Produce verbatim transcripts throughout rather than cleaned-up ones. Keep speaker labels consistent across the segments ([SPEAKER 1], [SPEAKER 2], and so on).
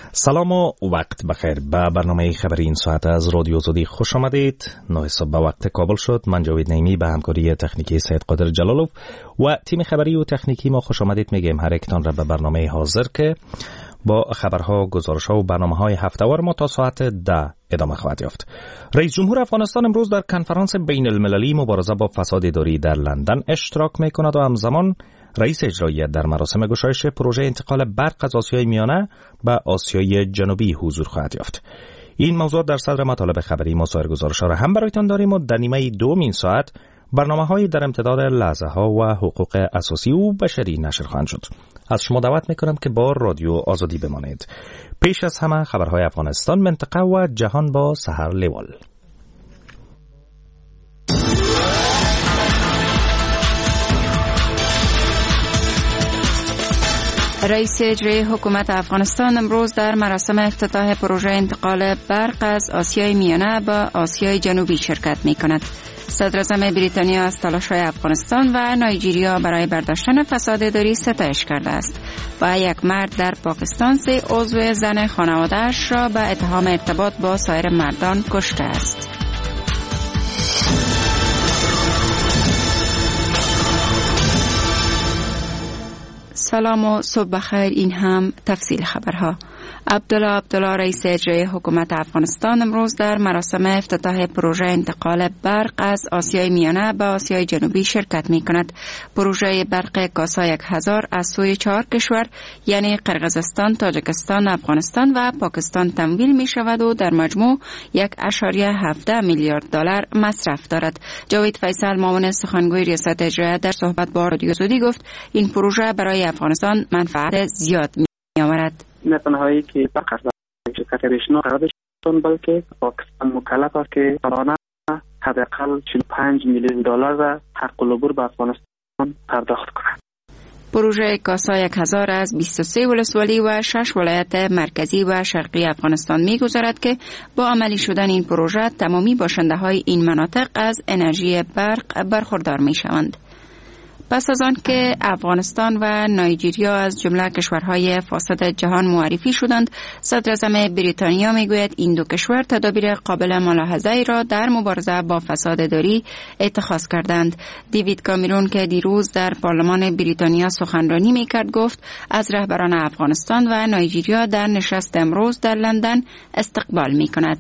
[SPEAKER 1] سلام و وقت بخیر. به برنامه خبری این ساعت از رادیو آزادی خوش آمدید. نه صبح به وقت کابل شد. من جاوید نعیمی به همکاری تکنیکی سید قادر جلالوف و تیم خبری و تکنیکی ما خوش آمدید میگیم هر یکتان را به برنامه حاضر که با خبرها، گزارش‌ها و برنامه‌های هفته‌وار ما تا ساعت ده ادامه خواهد یافت. رئیس جمهور افغانستان امروز در کنفرانس بین المللی مبارزه با فساد اداری در لندن اشتراک می‌کند و همزمان رئیس اجرایی در مراسم گشایش پروژه انتقال برق از آسیای میانه به آسیای جنوبی حضور خواهد یافت. این موضوع در صدر مطالب خبری ما. سایر گزارش‌ها را هم برایتان داریم و در نیمه دوم این ساعت برنامه‌های در امتداد لحظه‌ها و حقوق اساسی و بشری نشر خواهند شد. از شما دعوت می‌کنم که با رادیو آزادی بمانید. پیش از همه خبرهای افغانستان، منطقه و جهان با سحر لیوال.
[SPEAKER 2] رئیس اجرایی حکومت افغانستان امروز در مراسم افتتاح پروژه انتقال برق از آسیای میانه به آسیای جنوبی شرکت می‌کند. صدر اعظم بریتانیا از تلاش‌های افغانستان و نایجریا برای برداشتن فساد اداری ستایش کرده است و یک مرد در پاکستان سه عضو زن خانواده‌اش را به اتهام ارتباط با سایر مردان کشته است. سلام و صبح بخیر. این هم تفصیل خبرها. عبدالله عبدالله رئیس اجرایی حکومت افغانستان امروز در مراسم افتتاح پروژه انتقال برق از آسیای میانه به آسیای جنوبی شرکت می کند. پروژه برق کاسا یک هزار از سوی چهار کشور یعنی قرقیزستان، تاجیکستان، افغانستان و پاکستان تمویل می شود و در مجموع یک ممیز هفت میلیارد دلار مصرف دارد. جاوید فیصل معاون سخنگوی ریاست اجرایی در صحبت با رادیو آزادی گفت این پروژه برای افغانستان منفعت زیاد می آورد.
[SPEAKER 3] نه تنهایی که فقط شرکت ریشنا قرار شدن بلکه پاکستان مکلف است که سالانه حداقل چهل و پنج میلیون دلار را حق العبور به افغانستان پرداخت کند.
[SPEAKER 2] پروژه کاسا یک هزار از بیست و سه ولسوالی و شش ولایت مرکزی و شرقی افغانستان می‌گذرد که با عملی شدن این پروژه تمامی باشنده‌های این مناطق از انرژی برق برخوردار می‌شوند. پس از آن که افغانستان و نایجریا از جمله کشورهای فاسد جهان معرفی شدند، صدر اعظم بریتانیا میگوید این دو کشور تدابیر قابل ملاحظه‌ای را در مبارزه با فساد اداری اتخاذ کردند. دیوید کامرون که دیروز در پارلمان بریتانیا سخنرانی میکرد گفت از رهبران افغانستان و نایجریا در نشست امروز در لندن استقبال میکند.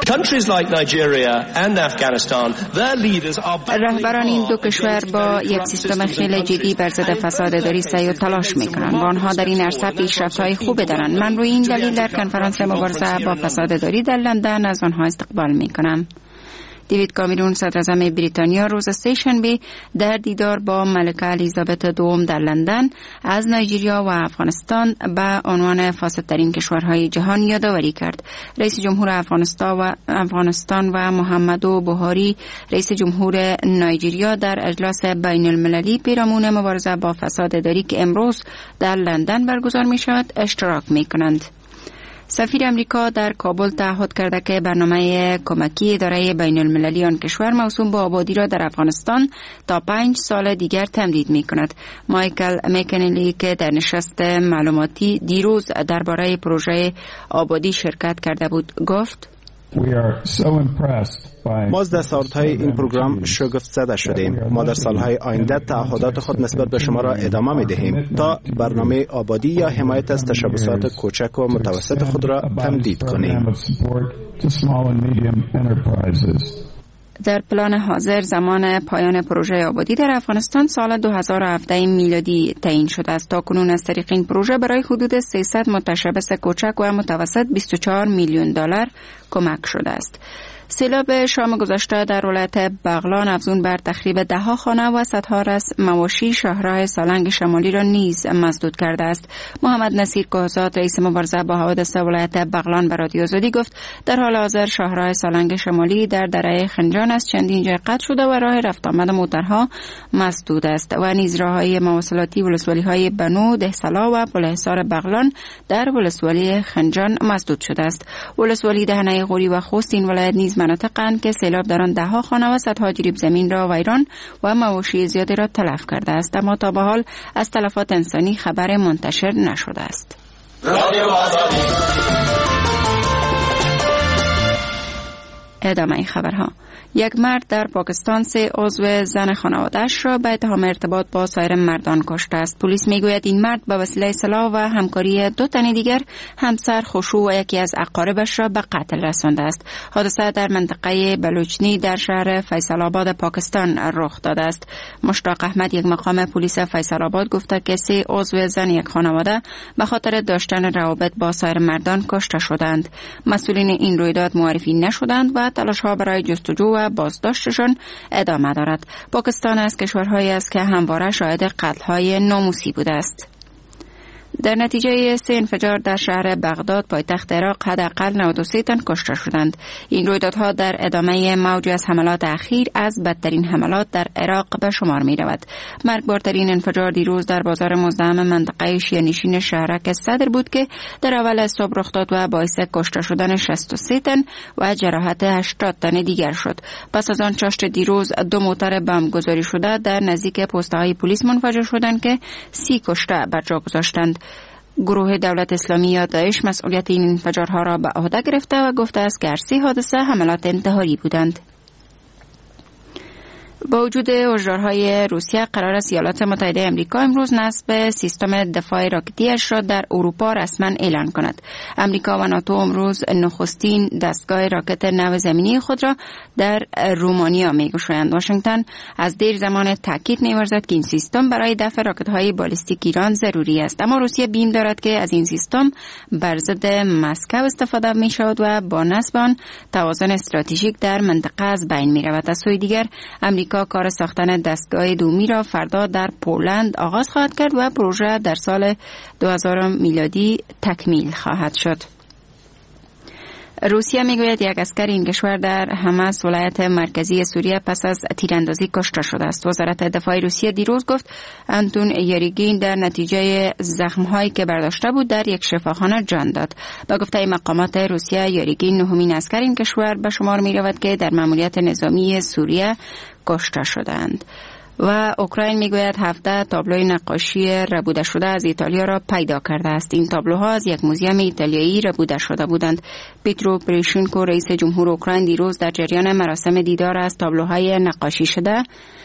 [SPEAKER 2] رهبران این دو کشور با یک سیستم خیلی جدی بر ضد فساد اداری سعی و تلاش میکنند و آنها در این عرصه پیشرفت‌های خوبی دارند. من روی این دلیل در کنفرانس مبارزه با فساد اداری در لندن از آنها استقبال میکنم. دیوید کامرون صدر اعظم بریتانیا روز سه‌شنبه در دیدار با ملکه الیزابت دوم در لندن از نایجریا و افغانستان به عنوان فاسدترین کشورهای جهان یادآوری کرد. رئیس جمهور افغانستان و افغانستان و محمدو بوهاری رئیس جمهور نایجریا در اجلاس بین المللی پیرامون مبارزه با فساد اداری که امروز در لندن برگزار می شود اشتراک می کنند. سفیر امریکا در کابل تعهد کرده که برنامه کمکی اداره بین المللی آن کشور موسوم به آبادی را در افغانستان تا پنج سال دیگر تمدید می کند. مایکل مکنلی که در نشست معلوماتی دیروز درباره پروژه آبادی شرکت کرده بود گفت
[SPEAKER 4] ما از دستاوردهای این پروگرام شگفت زده شدیم. ما در سالهای آینده تعهدات خود نسبت به شما را ادامه می دهیم تا برنامه آبادی یا حمایت از تشبثات کوچک و متوسط خود را تمدید کنیم.
[SPEAKER 2] در پلان حاضر زمان پایان پروژه آبادی در افغانستان سال دو هزار و هفده میلادی تعیین شده است. تا کنون از طریق این پروژه برای حدود سیصد متشبث کوچک و متوسط بیست و چهار میلیون دلار کمک شده است. سیلاب شام گذشته در ولایت بغلان افزون بر تخریب ده ها خانه و صدها رس مواشی شهرهای سالنگ شمالی را نیز مسدود کرده است. محمد نصیر کهزاد رئیس مبارزه با حوادث ولایت بغلان به رادیو آزادی گفت در حال حاضر شهرهای سالنگ شمالی در دره خنجان از چندین جای قطع شده و راه رفت آمد موترها مسدود است و نیز راههای مواصلاتی ولسوالی‌های بنو، دهسلا و پلحصار بغلان در ولسوالی خنجان مسدود شده است. ولسوالی دهنه غوری و خوست این ولایت نیز مناطق‌اند که سیلاب در آن ده‌ها خانه و صدها جریب زمین را ویران و مواشی زیادی را تلف کرده است، اما تا به حال از تلفات انسانی خبر منتشر نشده است.
[SPEAKER 5] رادیو آزادی.
[SPEAKER 2] ادامه خبرها. یک مرد در پاکستان سه عضو زن خانواده‌اش را به اتهام ارتباط با سایر مردان کشته است. پلیس میگوید این مرد به وسیله سلاح و همکاری دو تن دیگر همسر، خشوع و یکی از اقاربش را به قتل رسانده است. حادثه در منطقه بلوچنی در شهر فیصل آباد پاکستان رخ داده است. مشتاق احمد، یک مقام پلیس فیصل آباد، گفته که سه عضو زن یک خانواده به خاطر داشتن روابط با سایر مردان کشته شدند. مسئولین این رویداد معرفی نشدند و تلاش‌ها برای جستجو و بازداشتشان ادامه دارد. پاکستان از کشورهایی است که همواره شاهد قتل‌های ناموسی بوده است. در نتیجه سه انفجار در شهر بغداد پایتخت عراق حداقل نود و سه تن کشته شدند. این رویدادها در ادامه موجی از حملات اخیر از بدترین حملات در عراق به شمار می رود. مرگبارترین انفجار دیروز در بازار مزدحم منطقه شیعه‌نشین شهرک صدر بود که در اول صبح رخ داد و باعث کشته شدن شصت و سه تن و جراحت هشتاد تن دیگر شد. پس از آن چاشت دیروز دو موتر بمب گذاری شده در نزدیک پست‌های پلیس منفجر شدند که سی کشته بر جا گذاشتند. گروه دولت اسلامی یا داعش مسئولیت این انفجارها را به عهده گرفته و گفته است که هر سه حادثه حملات انتحاری بودند. با وجود هشدارهای روسیه، قرار است ایالات متحده آمریکا امروز نصب سیستم دفاع راکتی‌اش را در اروپا رسما اعلان کند. آمریکا و ناتو امروز نخستین دستگاه راکت نو زمینی خود را در رومانیا می‌گشایند. واشنگتن از دیر زمان تاکید می‌ورزد که این سیستم برای دفع راکت‌های بالستیک ایران ضروری است، اما روسیه بیم دارد که از این سیستم بر ضد مسکو استفاده می‌شود و با نصب آن توازن استراتژیک در منطقه از بین می‌رود. از سوی دیگر آمریکا کار ساختن دستگاه دومی را فردا در پولند آغاز خواهد کرد و پروژه در سال دو هزار میلادی تکمیل خواهد شد. روسیه میگوید یک اسکر این کشور در حماس ولایت مرکزی سوریه پس از تیراندازی کشته شده است. وزارت دفاع روسیه دیروز گفت آنتون یریگین در نتیجه زخم‌هایی که برداشته بود در یک شفاخانه جان داد. با گفته مقامات روسیه، یریگین نهمین اسکر این کشور به شمار می‌رود که در ماموریت نظامی سوریه کشته شدند. و اوکراین میگوید هفده تابلوی نقاشی ربوده شده از ایتالیا را پیدا کرده است. این تابلوها از یک موزیم ایتالیایی ربوده شده بودند. پیترو پروشنکو، رئیس جمهور اوکراین، دیروز در جریان مراسم دیدار از تابلوهای نقاشی شده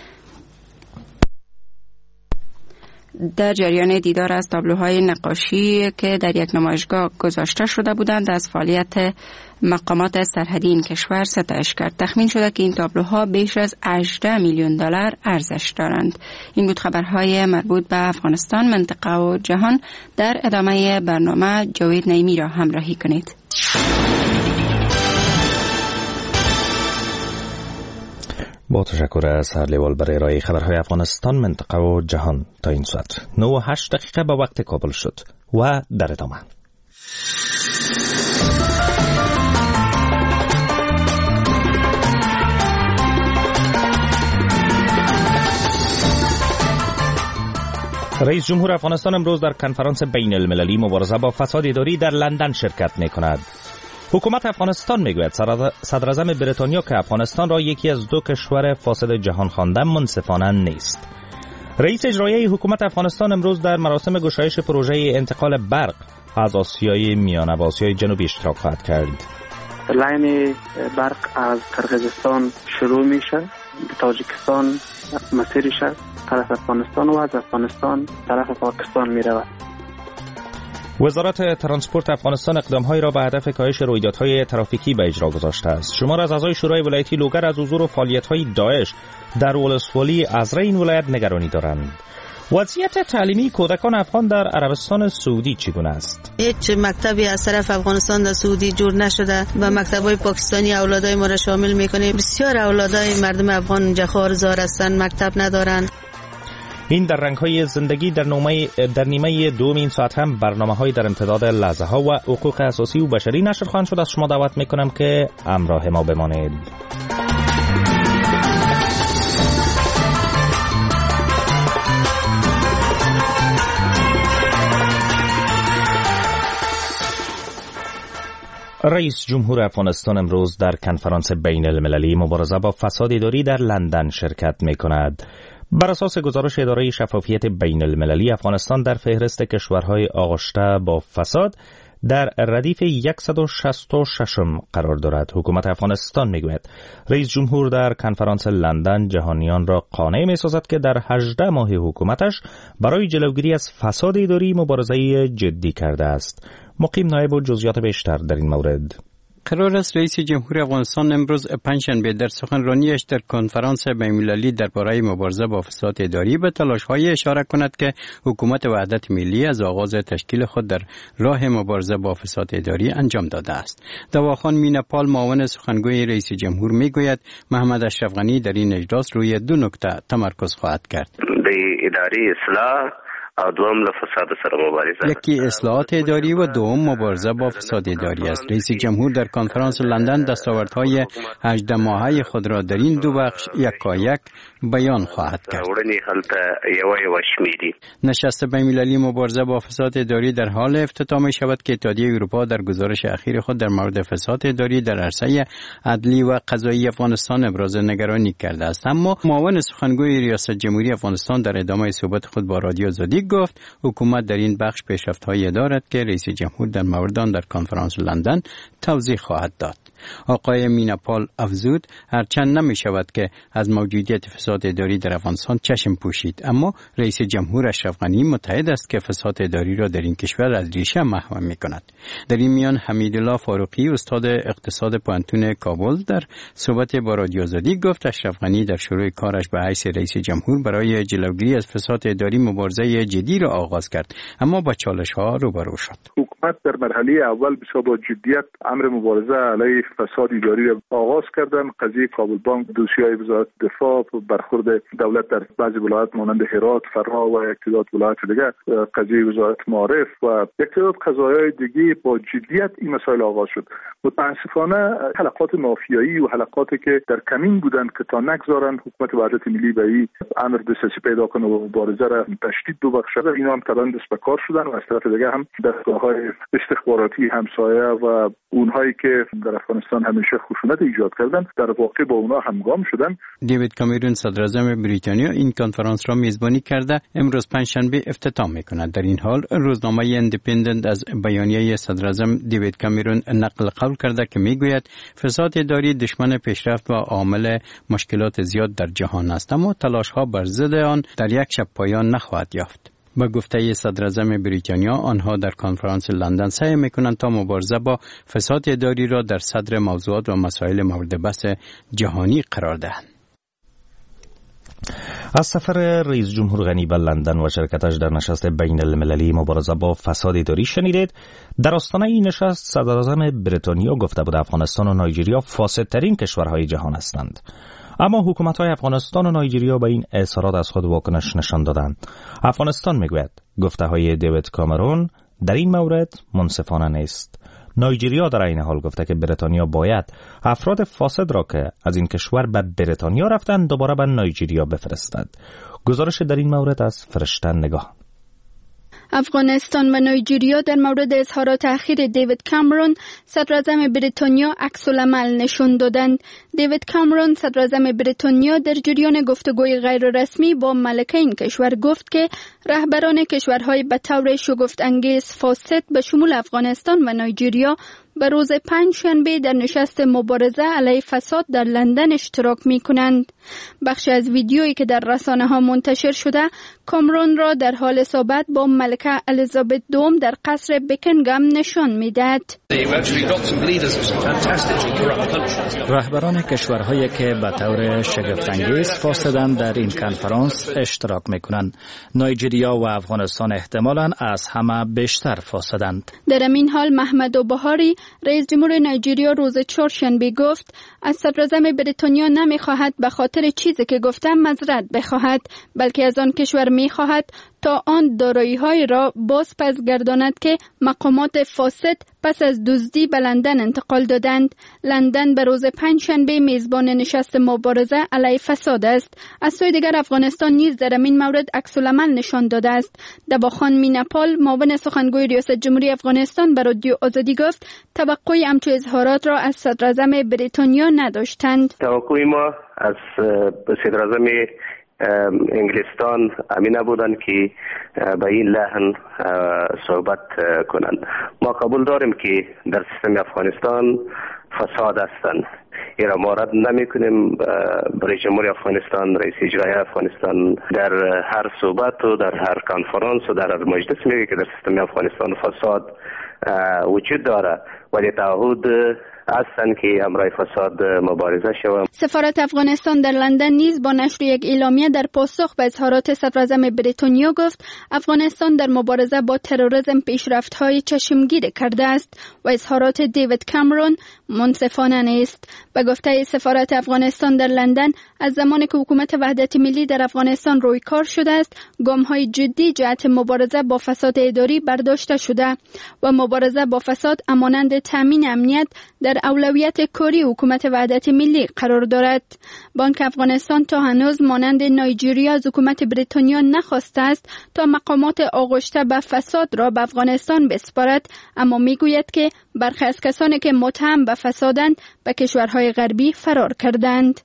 [SPEAKER 2] در جریان دیدار از تابلوهای نقاشی که در یک نمایشگاه گذاشته شده بودند از فعالیت مقامات سرحدی این کشور ستایش کرد. تخمین شده که این تابلوها بیش از هجده میلیون دلار ارزش دارند. این بود خبرهای مربوط به افغانستان، منطقه و جهان. در ادامه برنامه جاوید نعیمی را همراهی کنید.
[SPEAKER 1] با تشکر از سرلیوال برای ارائه خبرهای افغانستان، منطقه و جهان. تا این ساعت نه و هشت دقیقه به وقت کابل شد و در ادامه رئیس جمهور افغانستان امروز در کنفرانس بین المللی مبارزه با فساد اداری در لندن شرکت می کند. حکومت افغانستان میگوید صدر اعظم بریتانیا که افغانستان را یکی از دو کشور فاسد جهان خوانده منصفانه نیست. رئیس اجرایی حکومت افغانستان امروز در مراسم گشایش پروژه انتقال برق از آسیای میانه و آسیای جنوبی اشتراک خواهد کرد.
[SPEAKER 3] لاین برق از قرقیزستان شروع میشه، به تاجیکستان مسیرش طرف افغانستان و از افغانستان طرف پاکستان میرود.
[SPEAKER 1] وزارت ترانسپورت افغانستان اقدام‌هایی را به هدف کاهش رویدادهای ترافیکی به اجرا گذاشته است. شمار از اعضای شورای ولایتی لوگر از حضور و فعالیت‌های داعش در ولسوالی ازره این ولایت نگرانی دارند. وضعیت تعلیمی کودکان افغان در عربستان سعودی چگونه است؟
[SPEAKER 6] هیچ مکتبی از طرف افغانستان در سعودی جور نشده و مکتب‌های پاکستانی اولادای ما را شامل می‌کنه. بسیار اولادای مردم افغان اینجا خارزار هستند، مکتب ندارند.
[SPEAKER 1] این در رنگ‌های زندگی در نیمه در نیمه دوم این ساعت هم برنامه‌های در امتداد لحظه‌ها و حقوق اساسی و بشری نشر خواهند شد. از شما دعوت می‌کنم که همراه ما بمانید. رئیس جمهور افغانستان امروز در کنفرانس بین المللی مبارزه با فساد اداری در لندن شرکت می‌کند. بر اساس گزارش اداره شفافیت بین المللی، افغانستان در فهرست کشورهای آغشته با فساد در ردیف صد و شصت و شش قرار دارد. حکومت افغانستان میگوید رئیس جمهور در کنفرانس لندن جهانیان را قانع می‌سازد که در هجده ماه حکومتش برای جلوگیری از فساد اداری مبارزه جدی کرده است. مقیم نایب و جزئیات بیشتر در این مورد.
[SPEAKER 5] قرار است رئیس جمهور افغانستان امروز پنجشنبه در سخنرانیش در کنفرانس بین‌المللی درباره مبارزه با فساد اداری به تلاش‌های اشاره کند که حکومت وحدت ملی از آغاز تشکیل خود در راه مبارزه با فساد اداری انجام داده است. دواخان میناپال معاون سخنگوی رئیس جمهور میگوید محمد اشرف غنی در این اجلاس روی دو نکته تمرکز خواهد کرد.
[SPEAKER 7] د اداری اصلاح او دوم له فساد سره مبارزه.
[SPEAKER 5] یکی اصلاحات اداری و دوم مبارزه با فساد اداری است. رئیس جمهور در کنفرانس لندن دستاوردهای هجده ماهه خود را در این دو بخش یکایک بیان خواهد کرد. نشست بین‌المللی مبارزه با فساد اداری در حال افتتاح می شود که اتحادیه اروپا در گزارش اخیر خود در مورد فساد اداری در عرصه عدلی و قضایی افغانستان ابراز نگرانی کرده است. اما معاون سخنگوی ریاست جمهوری افغانستان در ادامه صحبت خود با رادیو زدی گفت حکومت در این بخش پیشرفت‌هایی دارد که رئیس جمهور در مورد آن در کنفرانس لندن توضیح خواهد داد. آقای میناپال افزود هرچند نمی شود که از موجودیت فساد اداری در افغانستان چشم پوشید، اما رئیس جمهور اشرف غنی متحد است که فساد اداری را در این کشور از ریشه محو می کند. در این میان حمیدالله فاروقی استاد اقتصاد پوهنتون کابل در صحبت با رادیو زدی گفت اشرف غنی در شروع کارش به حیث رئیس جمهور برای جلوگیری از فساد اداری مبارزه جدی را آغاز کرد، اما با چالش‌ها روبرو شد.
[SPEAKER 8] حکومت در مرحله اول بسیار با جدیت امر مبارزه علیه فساد اداری را آغاز کردن. قضیه کابل بانک، دوسیه‌های وزارت دفاع، برخورد دولت در بعضی ولایات مانند هرات، فرا و یک تعداد ولایات دیگر، قضیه وزارت معارف و یک تعداد قضایای دیگه با جدیت این مسائل آغاز شد. متاسفانه حلقات مافیایی و حلقاتی که در کمین بودند که تا نگذارن حکومت وحدت ملی به این امر دسترسی پیدا کنه و مبارزه را تشدید ببخشه، اینا هم کلان دست به کار شدن و از طرف دیگه هم دستگاه‌های استخباراتی همسایه و اونهایی که در افغانستان همیشه خشونت ایجاد کردن در واقع با اونها همگام شدن.
[SPEAKER 5] دیوید کامرون صدراعظم بریتانیا این کنفرانس را میزبانی کرده امروز پنجشنبه افتتاح می‌کند. در این حال روزنامه ایندیپندنت از بیانیه صدراعظم دیوید کامرون نقل قول کرده که میگوید فساد اداری دشمن پیشرفت و عامل مشکلات زیاد در جهان است، اما تلاش‌ها بر ضد آن در یک شب پایان نخواهد یافت. با گفته صدراعظم بریتانیا آنها در کنفرانس لندن سعی می‌کنند تا مبارزه با فساد اداری را در صدر موضوعات و مسائل مورد بحث جهانی قرار دهند.
[SPEAKER 1] از سفر رئیس جمهور غنی به لندن و شرکتش در نشست بین المللی مبارزه با فساد اداری شنیدید. در آستانه این نشست صدراعظم بریتانیا گفته بود افغانستان و نایجریا فاسدترین کشورهای جهان هستند. اما حکومت‌های افغانستان و نایجریا به این اظهارات از خود واکنش نشان دادند. افغانستان میگوید گفته‌های دیوید کامرون در این مورد منصفانه نیست. نایجریا در این حال گفته که بریتانیا باید افراد فاسد را که از این کشور به بریتانیا رفتند دوباره به نایجریا بفرستد. گزارش در این مورد از فرشته نگاه.
[SPEAKER 9] افغانستان و نایجریا در مورد اظهارات اخیر دیوید کامرون صدراعظم بریتانیا عکس‌العمل نشون دادند. دیوید کامرون صدراعظم بریتانیا در جریان گفتگوی غیر رسمی با ملکه این کشور گفت که رهبران کشورهای به طور شگفت انگیز فاسد به شمول افغانستان و نایجریا به روز پنجشنبه در نشست مبارزه علیه فساد در لندن اشتراک می کنند. بخش از ویدیویی که در رسانه ها منتشر شده کامرون را در حال صحبت با ملکه الیزابت دوم در قصر بکینگهام نشان می دهد.
[SPEAKER 10] رهبران کشورهایی که به طور شگفت‌انگیز فاسدند در این کنفرانس اشتراک می کنند. نایجریا و افغانستان احتمالاً از همه بیشتر فاسدند.
[SPEAKER 9] در این حال محمد بوهاری رئیس جمهور نایجریا روز چهارشنبه گفت از صدراعظم بریتانیا نمی‌خواهد به خاطر چیزی که گفتم معذرت بخواهد، بلکه از آن کشور می‌خواهد تا آن دارایی‌های را باز پس گرداند که مقامات فاسد پس از دزدی به لندن انتقال دادند. لندن به روز پنجشنبه میزبان نشست مبارزه علیه فساد است. از سوی دیگر افغانستان نیز در این مورد عکس‌العمل نشان داده است. دباخان میناپال معاون سخنگوی ریاست جمهوری افغانستان به رادیو آزادی گفت توقع همچون اظهارات را از صدراعظم بریتانیا نداشتند.
[SPEAKER 7] توقع ما از صدراعظم انگلستان امینه بودن که به این لحن صحبت کنند. ما قبول داریم که در سیستم افغانستان فساد هستند. این را ما رد نمی کنیم. برای جمهوری افغانستان، رئیس اجرایی افغانستان در هر صحبت و در هر کنفرانس و در هر مجلس میگه که در سیستم افغانستان فساد وجود داره، ولی تعهد هستند که همراه فساد مبارزه شود.
[SPEAKER 9] سفارت افغانستان در لندن نیز با نشر یک اعلامیه در پاسخ به اظهارات صدراعظم بریتانیا گفت افغانستان در مبارزه با تروریسم پیشرفت‌های چشمگیر کرده است و اظهارات دیوید کامرون منصفانه نیست. به گفته سفارت افغانستان در لندن، از زمانی که حکومت وحدت ملی در افغانستان روی کار شده است، گام‌های جدی جهت مبارزه با فساد اداری برداشته شده و مبارزه با فساد همانند تامین امنیت در اولویت کاری حکومت وحدت ملی قرار دارد. بانک افغانستان تا هنوز مانند نایجریا از حکومت بریتانیا نخواسته است تا مقامات آغشته به فساد را به افغانستان بسپارد، اما میگوید که برخی از کسانی که متهم به فسادند به کشورهای غربی فرار کردند.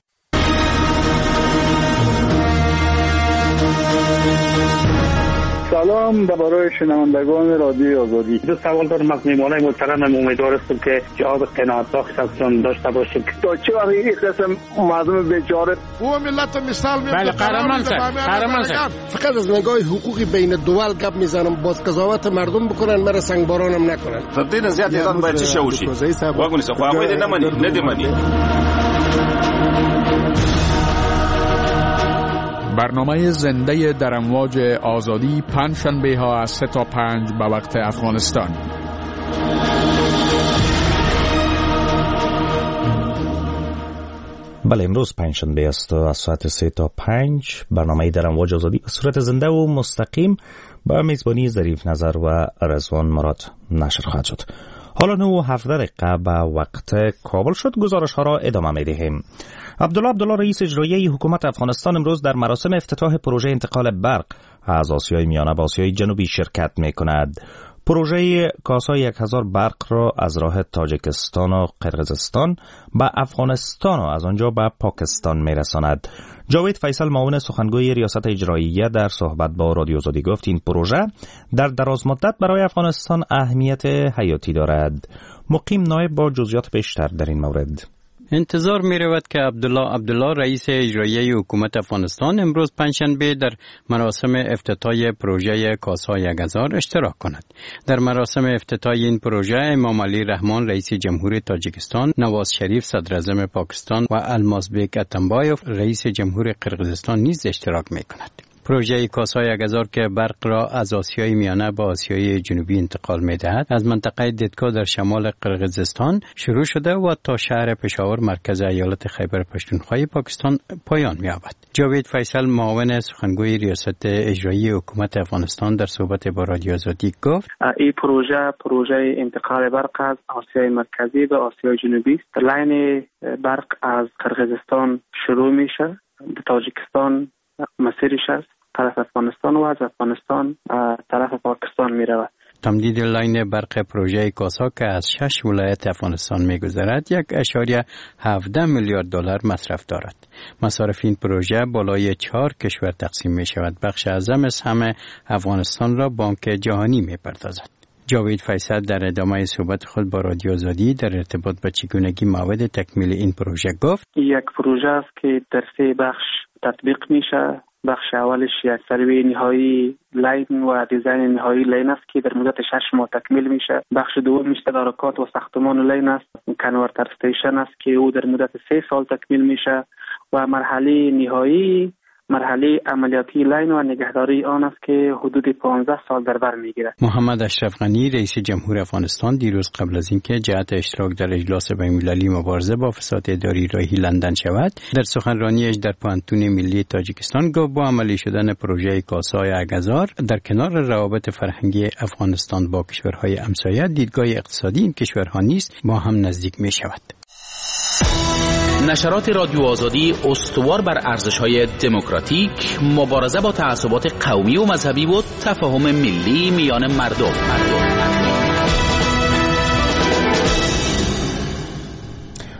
[SPEAKER 11] سلام درباره شنوندگان رادیو آزادی. دو سوال دارم از میهمانای محترم. امیدوار هستم که جواب قناعت بخش ازشون داشته باشید. تا چه وقت این قسم مردم بیچاره
[SPEAKER 12] و ملت مثال میاد؟
[SPEAKER 13] بله قهرمان صاحب، قهرمان صاحب،
[SPEAKER 12] فقط از نگاه حقوقی بین دول گپ میزنم، باز قضاوت مردم بکنن، مرا سنگبارانم نکنن.
[SPEAKER 13] تبدیل زیاد ایران باید چه شوشی؟ واگونی صاحب، خواهی نمانی، ندیمانی.
[SPEAKER 14] برنامه زنده در امواج آزادی پنجشنبه ها از سه تا پنج به وقت افغانستان.
[SPEAKER 1] بله، امروز پنجشنبه است از ساعت سه تا پنج برنامه در امواج آزادی به صورت زنده و مستقیم با میزبانی ظریف نظر و رضوان مراد نشر خواهد شد. حالا نه و هفده دقیقه به وقت کابل شد. گزارش ها را ادامه می دهیم. عبدالله عبدالله رئیس اجرایی حکومت افغانستان امروز در مراسم افتتاح پروژه انتقال برق از آسیای میانه به آسیای جنوبی شرکت می کند. پروژه کاسای یک هزار برق را از راه تاجیکستان و قرقیزستان به افغانستان و از آنجا به پاکستان می رساند. جاوید فیصل معاون سخنگوی ریاست اجراییه در صحبت با رادیو آزادی گفت این پروژه در دراز مدت برای افغانستان اهمیت حیاتی دارد. مقیم نایب با جزئیات بیشتر در این مورد.
[SPEAKER 5] انتظار می رود که عبدالله عبدالله رئیس اجرایی حکومت افغانستان امروز پنجشنبه در مراسم افتتاح پروژه کاسای یک هزار اشتراک کند. در مراسم افتتاح این پروژه امام علی رحمان رئیس جمهوری تاجیکستان، نواز شریف صدر اعظم پاکستان و المازبک اتنبایوف رئیس جمهوری قرقیزستان نیز اشتراک می کند. پروژه کاسای یک هزار که برق را از آسیای میانه به آسیای جنوبی انتقال می دهد، از منطقه دیدکا در شمال قرقیزستان شروع شده و تا شهر پشاور مرکز ایالت خیبر پختونخوا پاکستان پایان می یابد. جاوید فیصل معاون سخنگوی ریاست اجرایی حکومت افغانستان در صحبت با رادیو آزادی گفت
[SPEAKER 3] این پروژه پروژه انتقال برق از آسیای مرکزی به آسیای جنوبی است. لاین برق از قرقیزستان شروع میشه، به تاجیکستان مسیرش است، طرف افغانستان و از افغانستان طرف پاکستان می رود.
[SPEAKER 5] تمدید لاین برق پروژه کاسا که از شش ولایت افغانستان می گذرد یک اشاریه هفده میلیارد دلار مصرف دارد. مصارف این پروژه بالای چهار کشور تقسیم می شود. بخش اعظم سهم افغانستان را بانک جهانی می پردازد. جاوید فیصل در ادامه صحبت خود با رادیو آزادی در ارتباط با چگونگی موعد تکمیل این پروژه گفت
[SPEAKER 3] یک پروژه است که در سه بخش تطبیق میشه. بخش اولش یک سروی نهایی لاین و دیزاین نهایی لاین است که در مدت شش ماه تکمیل میشه. بخش دومش تدارکات و ساختمان لاین است، کنورتر استیشن است که او در مدت سه سال تکمیل میشه و مرحله نهایی مرحله عملیاتی لاین و نگهداری آن است که حدود پانزده سال در بر میگیرد.
[SPEAKER 5] محمد اشرف غنی رئیس جمهوری افغانستان دیروز قبل از اینکه جهت اشتراک در اجلاس بین‌المللی مبارزه با فساد اداری راهی لندن شود، در سخنرانیش در پانتون ملی تاجیکستان گفت با عملی شدن پروژه کاسای یک هزار در کنار روابط فرهنگی افغانستان با کشورهای همسایه، دیدگاه اقتصادی این کشورها نیز با هم نزدیک می شود.
[SPEAKER 15] نشرات رادیو آزادی استوار بر ارزش‌های دموکراتیک، مبارزه با تعصبات قومی و مذهبی و تفاهم ملی میان مردم. مردم.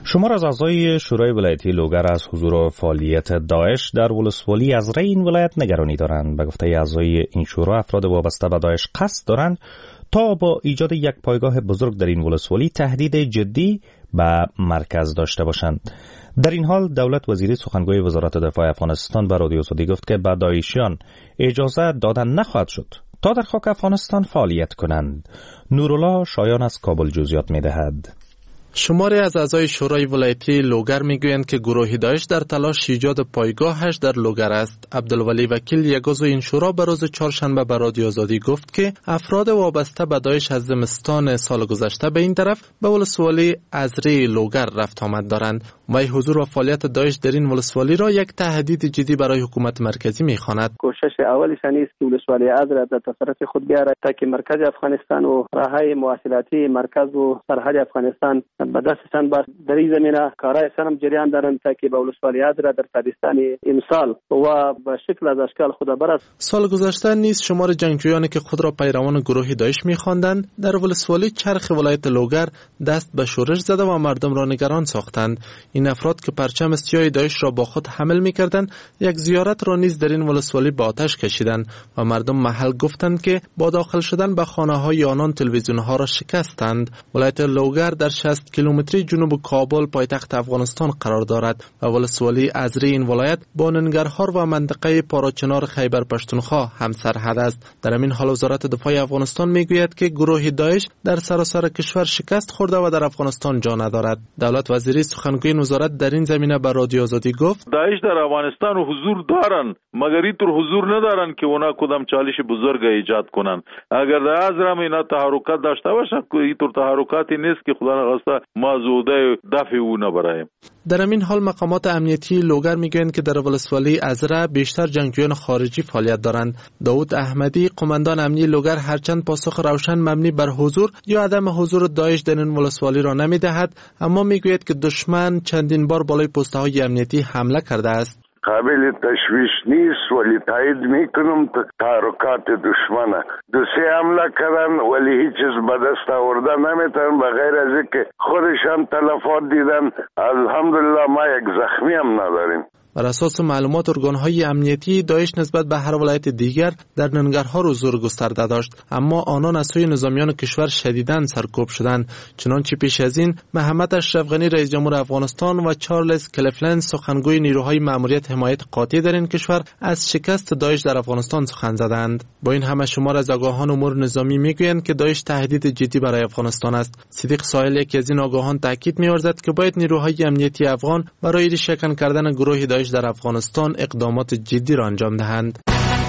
[SPEAKER 1] شمار از اعضای شورای ولایتی لوگر از حضور و فعالیت داعش در ولسوالی از ری این ولایت نگرانی دارند. به گفته اعضای این شورا، افراد وابسته به داعش قصد دارند تا با ایجاد یک پایگاه بزرگ در این ولسوالی تهدید جدی به مرکز داشته باشند. در این حال دولت وزیری سخنگوی وزارت دفاع افغانستان به رادیو آزادی گفت که به داعشیان اجازه دادن نخواهد شد تا در خاک افغانستان فعالیت کنند. نورالله شایان از کابل جزئیات می‌دهد.
[SPEAKER 16] شماری از اعضای شورای ولایتی لوگر میگویند که گروه داعش در تلاش ایجاد پایگاهش در لوگر است. عبدالولی وکیل، یک عضو این شورا، به روز چهارشنبه به رادیو آزادی گفت که افراد وابسته به داعش از زمستان سال گذشته به این طرف به ولسوالی ازری لوگر رفت آمد دارند و حضور و فعالیت داعش در این ولسوالی را یک تهدید جدی برای حکومت مرکزی میخواند.
[SPEAKER 3] کوشش اولش است که ولسوالی ازری در تصرف خود بیاره تا که مرکز افغانستان و راههای مواصلاتی مرکز و سرحد افغانستان به دستشان بر در این زمینه کارهای سنم جریان دارند تا که به ولسوالی ازری در تابستان امسال و به شکل از اشکال خود برست.
[SPEAKER 16] سال گذشته نیز شمار جنگجویانی که خود را پیروان گروه داعش می‌خواندند در ولسوالی چرخ ولایت لوگر دست به شورش زده و مردم را نگران ساختند. این افراد که پرچم سیاه داعش را با خود حمل می‌کردند یک زیارت را نیز در این ولسوالی به آتش کشیدند و مردم محل گفتند که با داخل شدن به خانه‌های آنان تلویزیون‌ها را شکستند. ولایت لوگر در شصت کیلومتری جنوب کابل پایتخت افغانستان قرار دارد و ولسوالی ازری این ولایت با ننگرهار و منطقه پاراچنار خیبر پشتونخوا همسرحد است. در همین حال وزارت دفاع افغانستان میگوید که گروه داعش در سراسر کشور شکست خورده و در افغانستان جا ندارد. دولت وزیری سخنگوی وزارت در این زمینه به رادیو آزادی گفت
[SPEAKER 17] داعش در افغانستان حضور دارن مگر اینطور حضور ندارن که اونا کدام چالش بزرگ ایجاد کنن. اگر در ازرم اینا تحرکات داشته باشن اینطور تحرکاتی نیست که خدا نخواسته ما زوده دفع او نبرایم.
[SPEAKER 16] در همین حال مقامات امنیتی لوگر میگویند که در ولسوالی ازره بیشتر جنگجویان خارجی فعالیت دارند. داود احمدی، قماندان امنی لوگر، هرچند پاسخ روشن مبنی بر حضور یا عدم حضور داعش در این ولسوالی را نمیدهد، اما میگوید که دشمن چندین بار بالای پسته های امنیتی حمله کرده است.
[SPEAKER 18] قابل تشویش نیست ولی تایید میکنم تحرکات دشمنه. دوسری حمله کردن ولی هیچ چیز به دست آورده نمیتونن بغیر از اینکه خودشان تلفات دیدن. الحمدلله ما یک زخمی هم نداریم.
[SPEAKER 16] بر اساس معلومات ارگان‌های امنیتی داعش نسبت به هر ولایت دیگر در ننگرهار حضور گسترده داشت، اما آنان از سوی نظامیان کشور شدیداً سرکوب شدند. چنانچه پیش از این محمد اشرف غنی رئیس جمهور افغانستان و چارلز کلیفلند سخنگوی نیروهای مأموریت حمایت قاطع در این کشور از شکست داعش در افغانستان سخن زدند. با این همه شمار از آگاهان امور نظامی میگویند که داعش تهدید جدی برای افغانستان است. صدیق ساحل یکی از این آگاهان تاکید می‌ورزد که باید نیروهای امنیتی افغان برای ریشه‌کن کردن گروه داعش در افغانستان اقدامات جدی را انجام دهند.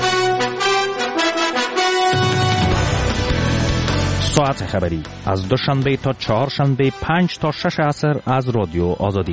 [SPEAKER 1] ساعت خبری از دوشنبه تا چهارشنبه پنج تا شش عصر از رادیو آزادی.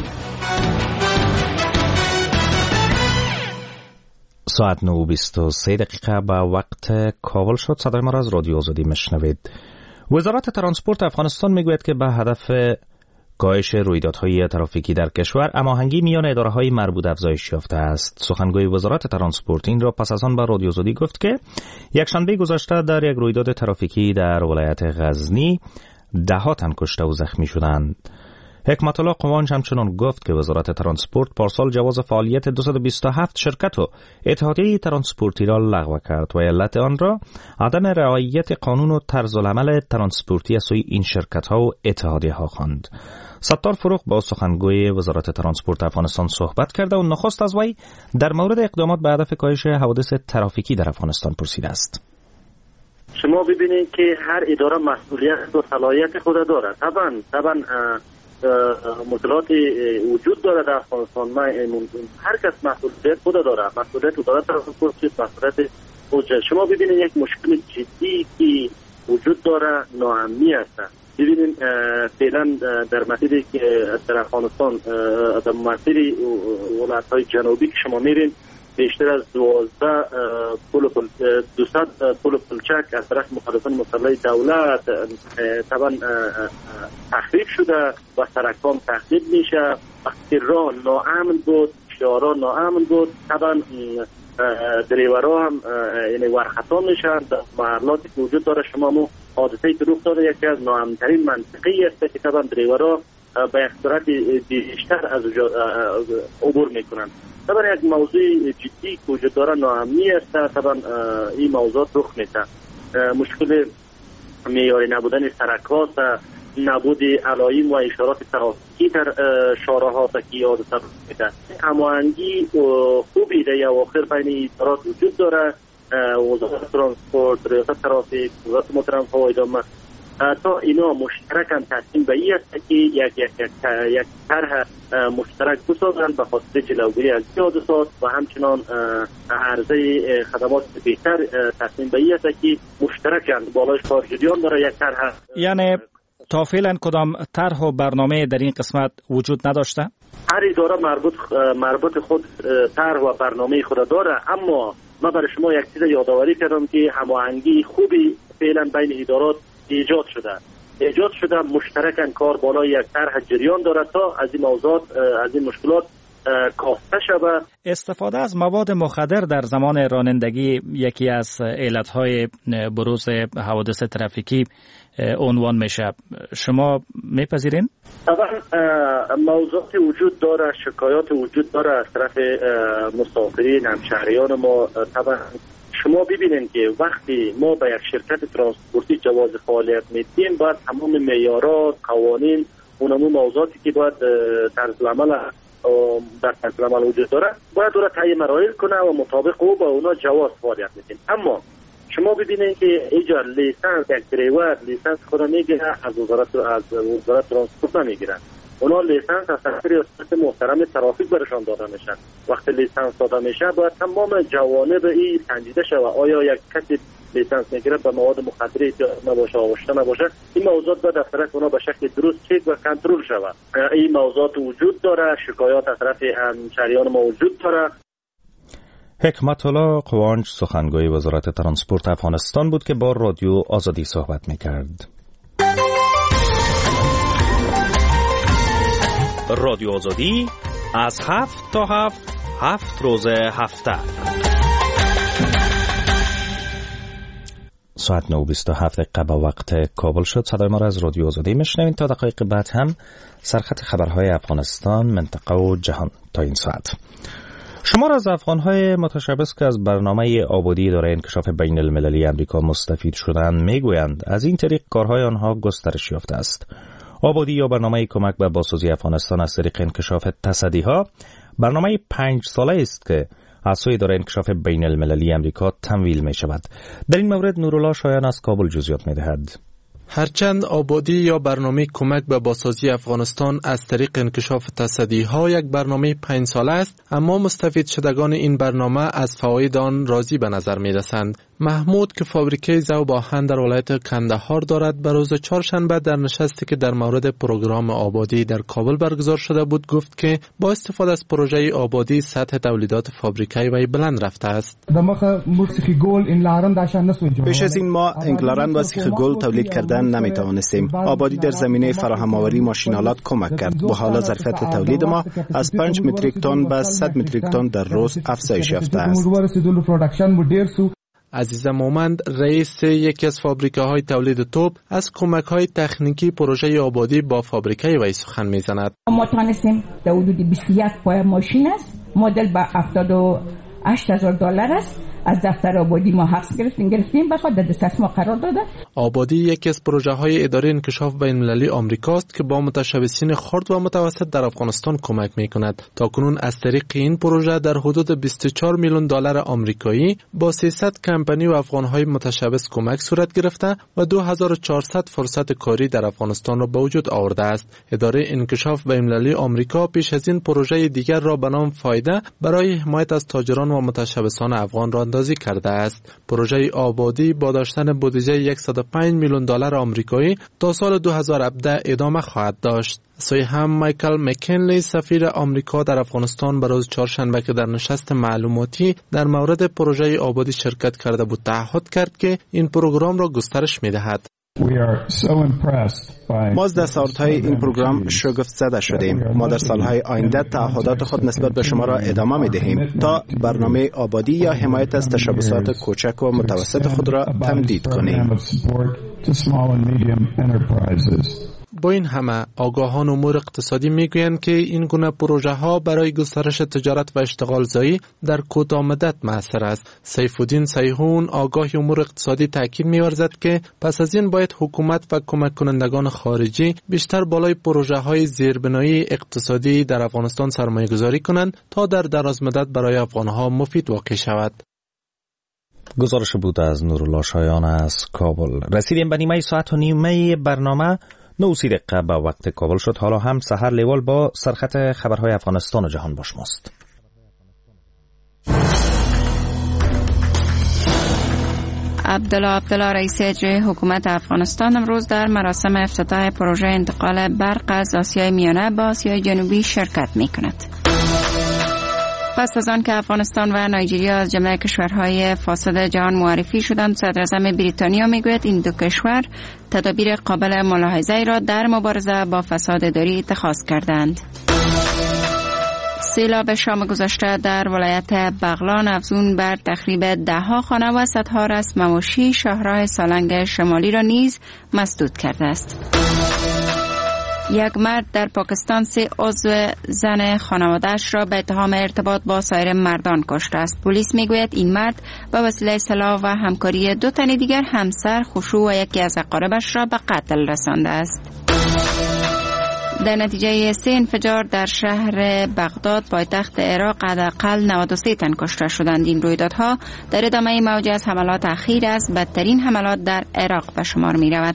[SPEAKER 1] ساعت نه و بیست و سه دقیقه به وقت کابل شد. صدای ما را از رادیو آزادی میشنوید. وزارت ترانسپورت افغانستان میگوید که به هدف کاهش رویدادهای ترافیکی در کشور هماهنگی میان اداره‌های مربوط افزایش یافته است. سخنگوی وزارت ترانسپورت این را پس از آن به رادیو آزادی گفت که یک شنبه گذشته در یک رویداد ترافیکی در ولایت غزنی ده ها تن کشته و زخمی شدند. حکمت الله قوانج همچنان گفت که وزارت ترانسپورت پارسال جواز فعالیت دویست و بیست و هفت شرکت و اتحادیه ترانسپورتی را لغو کرد و علت آن را عدم رعایت قانون و طرز العمل ترانسپورتی از سوی این شرکت‌ها و اتحادیه‌ها خواند. ستار فروغ با سخنگوی وزارت ترانسپورت افغانستان صحبت کرده و نخست از وی در مورد اقدامات به هدف کاهش حوادث ترافیکی در افغانستان پرسیده است.
[SPEAKER 19] شما ببینید که هر اداره مسئولیت و صلاحیت خود دارد. طبعا طبعا مشکلات وجود داره در افغانستان. ما هر کس مسئولیت خود داره، مسئولیت وزارت ترانسپورت، مسئولیت خود. شما ببینید یک مشکل جدی که وجود داره ناامنی است. ببینید فعلا در مسیری که در افغانستان در مسیری ولایت‌های جنوبی که شما میرین بیشتر از دوازده پل پل دوصد پل پلچک از طرف مخالفان مسلح دولت طبعا تخریب شده و سرکام تخریب میشه. وقتی راه ناامن بود، شارع ناامن بود، طبعا دریورها هم یعنی ورخطا میشن. در محلاتی که وجود داره شما مو حادثه‌ای که رخ داده یکی از ناامن‌ترین منطقه‌ای است که طبعا دریورها به یک صورت بیشتر از عبور میکنند. طبعا یک موضوع جدی که وجود داره ناامنی است. طبعا این موضوعات رخ میده. مشکل معیاری نبودن سرک‌هاست، نبود علائم و اشارات ترافیکی در شاهراها که یاد سر میده. هماهنگی خوبی در اواخر بین ادارات وجود داره. وزارت ترانسپورت، ریاست ترافیک، وزارت محترم فوایدامه تا اینا مشترکاً تصمیم به این است که یک یک یک یک طرح مشترک بسازند به خاطر جلوگیری از حادثات و همچنان عرضه خدمات بهتر. تصمیم به این است که مشترکاً بالایش کار جریان داره یک طرح.
[SPEAKER 10] یعنی تا فعلا کدام طرح و برنامه در این قسمت وجود نداشته؟
[SPEAKER 19] هر اداره مربوط مربوط خود طرح و برنامه خود داره، اما من برای شما یک چیز یادآوری کردم که هماهنگی خوبی فعلا بین ادارات ایجاد شده ایجاد شده مشترکاً کار بالای یک طرح جریان داره تا از این موضوعات از این مشکلات کاسته شود.
[SPEAKER 10] استفاده از مواد مخدر در زمان رانندگی یکی از علتهای بروز حوادث ترافیکی عنوان میشه. شما میپذیرین؟
[SPEAKER 19] طبعا موضوعات وجود داره، شکایات وجود داره از طرف مسافرین همشهریان ما. طبعا شما ببینید که وقتی ما به یک شرکت ترانسپورتی جواز فعالیت میدیم باید تمام معیارات، قوانین، اونمون موضوعاتی که باید طرز العمل در طرز العمل وجود داره باید او را تعیین مراحل کنه و مطابق او با اونا جواز فعالیت میدیم. اما شما ببینید که اینجا لیسانس یک دریور لیسانس خود میگیره از وزارت از وزارت ترانسپورت نمیگیره. اونا لیسانس از طرف ریاست محترم ترافیک برشان داده میشن. وقتی لیسانس داده میشه باید تمام جوانب این سنجیده شود. آیا یک کسی لیسانس میگیره به مواد مخدر احتیاط نباشه، آغشته نباشه، این موضوعات باید از طرف اونا به شکل درست چک و کنترل شود. این موضوعات وجود داره، شکایات از طرف همشهریان ما وجود داره.
[SPEAKER 1] حکمت الله قوانج سخنگوی وزارت ترانسپورت افغانستان بود که با رادیو آزادی صحبت میکرد. رادیو آزادی از هفت تا هفت هفت روز هفته. ساعت نه و بیست و هفت دقیقه به وقت کابل شد. صدای ما را از رادیو آزادی میشنوید. تا دقایق بعد هم سرخط خبرهای افغانستان، منطقه و جهان. تا این ساعت شمار از افغانهای متشبث که از برنامه آبادی اداره انکشاف بین المللی امریکا مستفید شدند میگویند از این طریق کارهای آنها گسترش یافته است. آبادی یا برنامه کمک به بازسازی افغانستان از طریق انکشاف تصدیها برنامه پنج ساله است که از سوی اداره انکشاف بین المللی امریکا تمویل می شود. در این مورد نورالله شایان از کابل جزئیات می دهد.
[SPEAKER 16] هرچند آبادی یا برنامه کمک به بازسازی افغانستان از طریق انکشاف تصدیها یک برنامه پنج ساله است، اما مستفید شدگان این برنامه از فواید آن راضی به نظر می رسند. محمود که فابریکه ذوب آهن در ولایت کندهار دارد، به روز چهارشنبه در نشستی که در مورد پروگرام آبادی در کابل برگزار شده بود گفت که با استفاده از پروژه آبادی سطح تولیدات فابریکه وی بلند رفته است.
[SPEAKER 4] پیش از این ما انگلارن و سیخ گل تولید کردن نمی توانستیم. آبادی در زمینه فراهم آوری ماشینالات کمک کرد و حالا ظرفیت تولید ما از پنج متریک تن به صد متریک تن در روز افزایش یافته است.
[SPEAKER 16] عزیز مومند رئیس یکی از فابریکه های تولید توپ از کمک های تکنیکی پروژه آبادی با فابریکه وی سخن میزند.
[SPEAKER 20] ما تانستیم در حدود بیست و یک پای ماشین است، مدل با هفتاد و هشت هزار دلار است. از دفتر آبادی ما حقس گرفتیم گرفتیم بخواد در دست ما قرار داده.
[SPEAKER 16] آبادی یکی از پروژه های اداره انکشاف بین المللی آمریکاست که با متشبثین خرد و متوسط در افغانستان کمک می کند. تاکنون از طریق این پروژه در حدود بیست و چهار میلیون دلار آمریکایی با سیصد کمپانی و افغانهای متشبث کمک صورت گرفته و دو هزار و چهارصد فرصت کاری در افغانستان را به وجود آورده است. اداره انکشاف بین المللی آمریکا پیش از این پروژه دیگر را به نام فایده برای حمایت از تاجران و متشبثان افغان را اندازی کرده است. پروژه آبادی با داشتن بودجه صد و پنج میلیون دلار آمریکایی تا سال دو هزار و هفده ادامه خواهد داشت. سوی هم مایکل مکنلی سفیر آمریکا در افغانستان به روز چهارشنبه که در نشست معلوماتی در مورد پروژه آبادی شرکت کرده بود تعهد کرد که این پروگرام را گسترش می‌دهد.
[SPEAKER 4] ما از دستاوردهای این پروگرام شگفت زده شدیم. ما در سالهای آینده تعهدات خود نسبت به شما را ادامه می دهیم تا برنامه آبادی یا حمایت از تشبثات کوچک و متوسط خود را تمدید کنیم.
[SPEAKER 16] با این همه آگاهان امور اقتصادی میگویند که این گونه پروژه ها برای گسترش تجارت و اشتغال زایی در کوتاه مدت مؤثر است. سیف الدین سیحون آگاه امور اقتصادی تاکید می‌ورزد که پس از این باید حکومت و کمک کنندگان خارجی بیشتر بالای پروژه های زیربنایی اقتصادی در افغانستان سرمایه گذاری کنند تا در دراز مدت برای افغانها مفید واقع شود.
[SPEAKER 1] گزارش بود از نورالله شایان از کابل. رسیدیم به نیمه ساعت و نیمه برنامه. نه دقیقه به وقت کابل شد. حالا هم سحر لیوال با سرخط خبرهای افغانستان و جهان با شماست.
[SPEAKER 2] عبدالله عبدالله رئیس اجرایی حکومت افغانستان امروز در مراسم افتتاح پروژه انتقال برق از آسیای میانه به آسیای جنوبی شرکت می کند. پس از آن که افغانستان و نایجریا از جمله کشورهای فاسد جهان معرفی شدند، صدر اعظم بریتانیا میگوید این دو کشور تدابیر قابل ملاحظه‌ای را در مبارزه با فساد داری اتخاذ کردند. سیلاب شام گذشته در ولایت بغلان افزون بر تخریب دهها خانه و صدها رسم مواشی شاهراه سالنگ شمالی را نیز مسدود کرده است. یک مرد در پاکستان سه عضو زن خانواده‌اش را به اتهام ارتباط با سایر مردان کشته است. پلیس میگوید این مرد به وسیله سلاح و همکاری دو تن دیگر همسر، خشوع و یکی از اقاربش را به قتل رسانده است. در نتیجه سه انفجار در شهر بغداد پایتخت عراق حداقل نود و سه تن کشته شدند. این رویدادها در ادامه موجی از حملات اخیر از بدترین حملات در عراق به شمار می رود.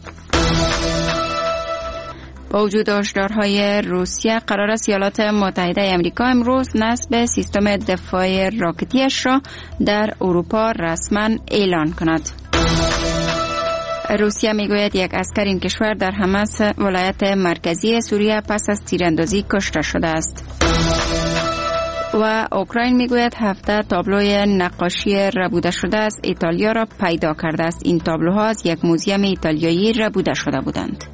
[SPEAKER 2] با وجود هشدارهای روسیه، قرار است ایالات متحده امریکا امروز نصب سیستم دفاع راکتیش را در اروپا رسما اعلان کند. روسیه میگوید یک عسکر این کشور در حماس ولایت مرکزی سوریه پس از تیراندازی کشته شده است. و اوکراین میگوید هفته تابلوی نقاشی ربوده شده از ایتالیا را پیدا کرده است. این تابلوها از یک موزیم ایتالیایی ربوده شده بودند.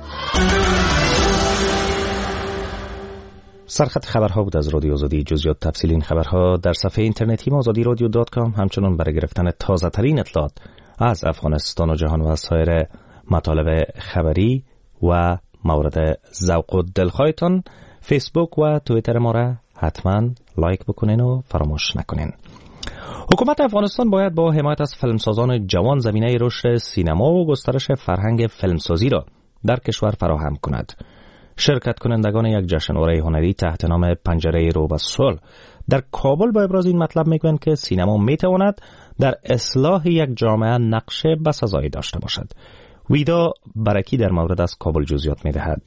[SPEAKER 1] سرخط خبرها بود از رادیو آزادی. جزئیات تفصیلی این خبرها در صفحه اینترنتی ما آزادی رادیو دات کام. همچنین برای گرفتن تازه ترین اطلاعات از افغانستان و جهان و سایر مطالب خبری و مورد ذوق و دلخواهتان فیسبوک و توییتر ما را حتما لایک بکنین و فراموش نکنین. حکومت افغانستان باید با حمایت از فیلمسازان جوان زمینه رشد سینما و گسترش فرهنگ فیلمسازی را در کشور فراهم کند. شرکت کنندگان یک جشنواره هنری تحت نام پنجره رو به صلح در کابل با ابراز این مطلب میگویند که سینما میتواند در اصلاح یک جامعه نقش بسزایی داشته باشد. ویدا برکی در مورد از کابل جزئیات میدهد.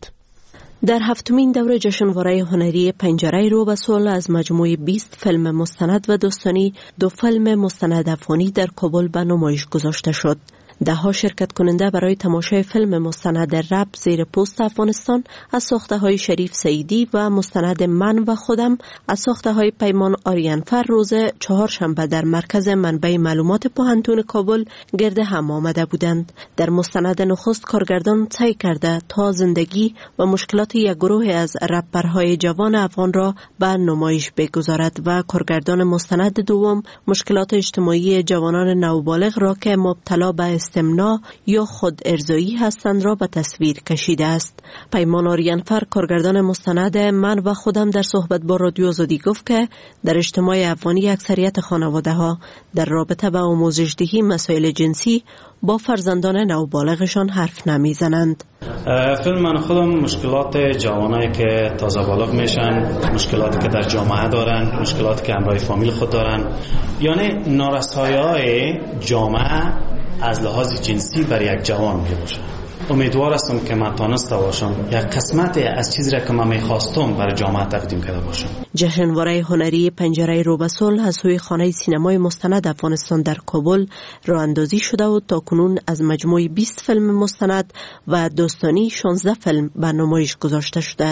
[SPEAKER 21] در هفتمین دوره جشنواره هنری پنجره رو به صلح از مجموعه بیست فیلم مستند و داستانی، دو فیلم مستند افغانی در کابل به نمایش گذاشته شد. ده ها شرکت کننده برای تماشای فیلم مستند رب زیر پوست افغانستان از ساخته های شریف سعیدی و مستند من و خودم از ساخته های پیمان آریانفر روز چهارشنبه در مرکز منبع معلومات پوهنتون کابل گرد هم آمده بودند. در مستند نخست کارگردان سعی کرده تا زندگی و مشکلات یک گروه از رپرهای جوان افغان را به نمایش بگذارد و کارگردان مستند دوم مشکلات اجتماعی جوانان نوبالغ را که مبتلا به استمناء یا خود ارضایی هستند را به تصویر کشیده است. پیمان آریانفر کارگردان مستند من و خودم در صحبت با رادیو آزادی گفت که در اجتماع افغانی اکثریت خانواده ها در رابطه با آموزش‌دهی مسائل جنسی با فرزندان نوبالغشان حرف نمیزنند.
[SPEAKER 22] فیلم من خودم مشکلات جوانایی که تازه بالغ میشن، مشکلاتی که در جامعه دارن، مشکلاتی که همراه فامیل خود دارن، یعنی نارسایی‌های جامعه از لحاظ جنسی برای یک جوان می باشه. امیدوار هستم که من تانسته باشم یک قسمت از چیزی را که من میخواستم برای جامعه تقدیم کرده باشم.
[SPEAKER 21] جشنواره هنری پنجره رو به صلح از سوی خانه سینمای مستند افغانستان در کابل راه اندازی شده و تاکنون از مجموعه بیست فیلم مستند و داستانی شانزده فیلم به نمایش گذاشته شده است.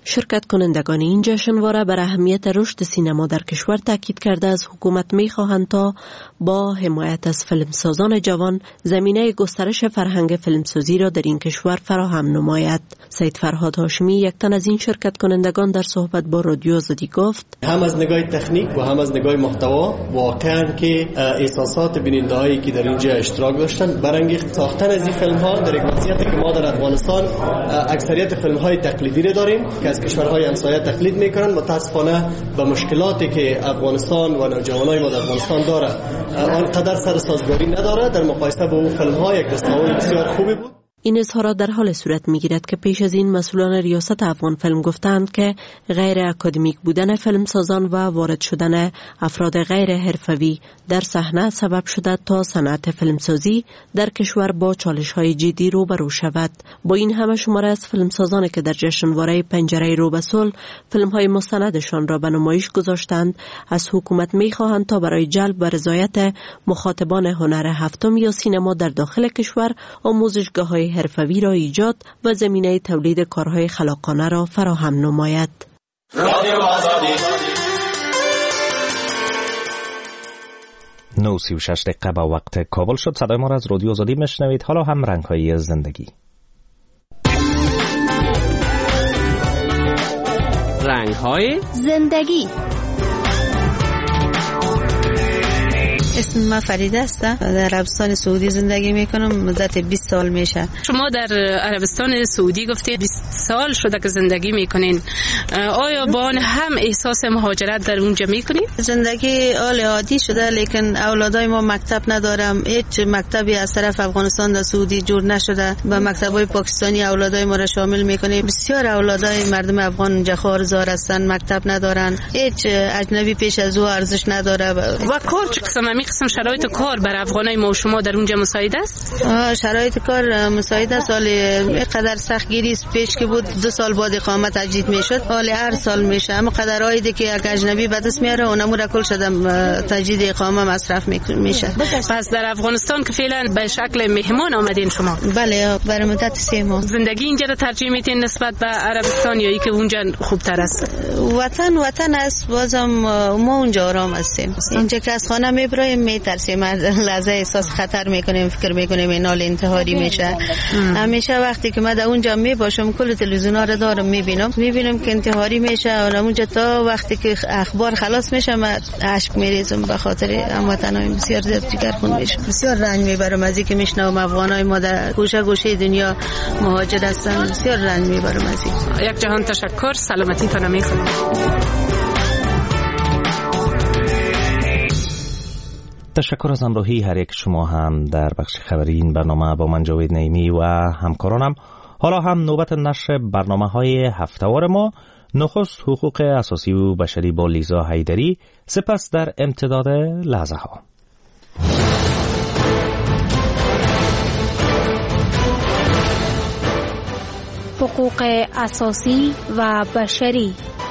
[SPEAKER 21] شرکت کنندگان این جشنواره بر اهمیت رشد سینما در کشور تاکید کرده از حکومت می‌خواهند تا با حمایت از فیلمسازان جوان زمینه گسترش فرهنگ فیلمسازی را در این کشور فراهم نماید. سید فرهاد هاشمی یک تن از این شرکت کنندگان در صحبت با رادیو آزادی گفت:
[SPEAKER 6] هم از نگاه تکنیک و هم از نگاه محتوا واقعا که احساسات بیننده‌هایی که در اینجا اشتراک داشتن برانگیخت ساختن از این فیلم‌ها در یک وضعیتی که ما در افغانستان اکثریت فیلم‌های تقلیدی را داریم که از کشورهای همسایه تقلید میکنن. متاسفانه به مشکلاتی که افغانستان و نوجوانای ما در افغانستان داره آنقدر سر سازگاری نداره در مقایسه با اون فیلم‌ها. یک دستاورد بسیار خوبی بود.
[SPEAKER 21] این اظهارات در حال صورت می‌گیرد که پیش از این مسئولان ریاست افغان فیلم گفتند که غیر اکادمیک بودن فیلمسازان و وارد شدن افراد غیر حرفه‌ای در صحنه سبب شده تا صنعت فیلمسازی در کشور با چالش‌های جدی روبرو شود. با این همه شماره از فیلمسازانی که در جشنواره پنجره رو به صلح فیلم‌های مستندشان را به نمایش گذاشتند از حکومت می‌خواهند تا برای جلب و رضایت مخاطبان هنر هفتم یا سینما در داخل کشور آموزشگاه‌های حرفه‌ای را ایجاد و زمینه تولید کارهای خلاقانه را فراهم نماید.
[SPEAKER 1] نه سی و شش دقیقه با وقت کابل شد. صدای ما را از رادیو آزادی میشنوید. حالا هم رنگ‌های زندگی.
[SPEAKER 8] رنگ‌های زندگی.
[SPEAKER 23] اسم من فریده هستم. در عربستان سعودی زندگی میکنم. مدت بیست سال میشه.
[SPEAKER 8] شما در عربستان سعودی گفتید بیست سال شده که زندگی میکنین. آیا با آن هم احساس مهاجرت در اونجا میکنین؟
[SPEAKER 23] زندگی حال عادی شده، لیکن اولادای ما مکتب ندارم. هیچ مکتبی از طرف افغانستان در سعودی جور نشده. با مکتبای پاکستانی اولادای ما را شامل میکنیم. بسیار اولادای مردم افغان اونجا خارزار هستن، مکتب ندارن. هیچ اجنبی پیش از او ارزش نداره.
[SPEAKER 8] و کار چه قسم قسم شرایط کار بر افغانای ما و شما در اونجا مساعد است؟
[SPEAKER 23] شرایط کار مساعد است. حال قدر سختگیری پیش که بود دو سال بعد اقامت تجدید میشد، حال هر سال میشه. اما قدر هایی که یک اجنبی به دست میاره اونم را کل شدم تجدید اقامه مصرف میشه.
[SPEAKER 8] پس در افغانستان که فعلا به شکل مهمان آمدین شما؟
[SPEAKER 23] بله، برای مدت سه ماه.
[SPEAKER 8] زندگی اینجا را ترجیح میدین نسبت به عربستان یا ای که اونجا خوبتر است؟
[SPEAKER 23] وطن وطن است، بازم ما اونجا آرام هستیم. اینجا که از خانه میبریم میترسیم، لحظه احساس خطر میکنیم، فکر میکنیم این حال انتحاری میشه. همیشه وقتی که من در اونجا میباشم کل تلویزیونا رو دارم میبینم میبینم که انتحاری میشه و اونجا تا وقتی که اخبار خلاص میشه من اشک میریزم به خاطر هموطنان. بسیار زیاد جگرخون میشم، بسیار رنج میبرم از اینکه میشنوم افغانای ما در گوشه گوشه دنیا مهاجر هستن. بسیار رنج میبرم از این.
[SPEAKER 8] یک جهان تشکر، سلامتی تان میخوام.
[SPEAKER 1] تشکر از همراهی هر یک شما هم در بخش خبری این برنامه با من جاوید نعیمی و همکارانم. حالا هم نوبت نشر برنامه های هفته‌وار ما. نخست حقوق اساسی و بشری با لیزا حیدری، سپس در امتداد لحظه ها
[SPEAKER 24] حقوق اساسی و بشری.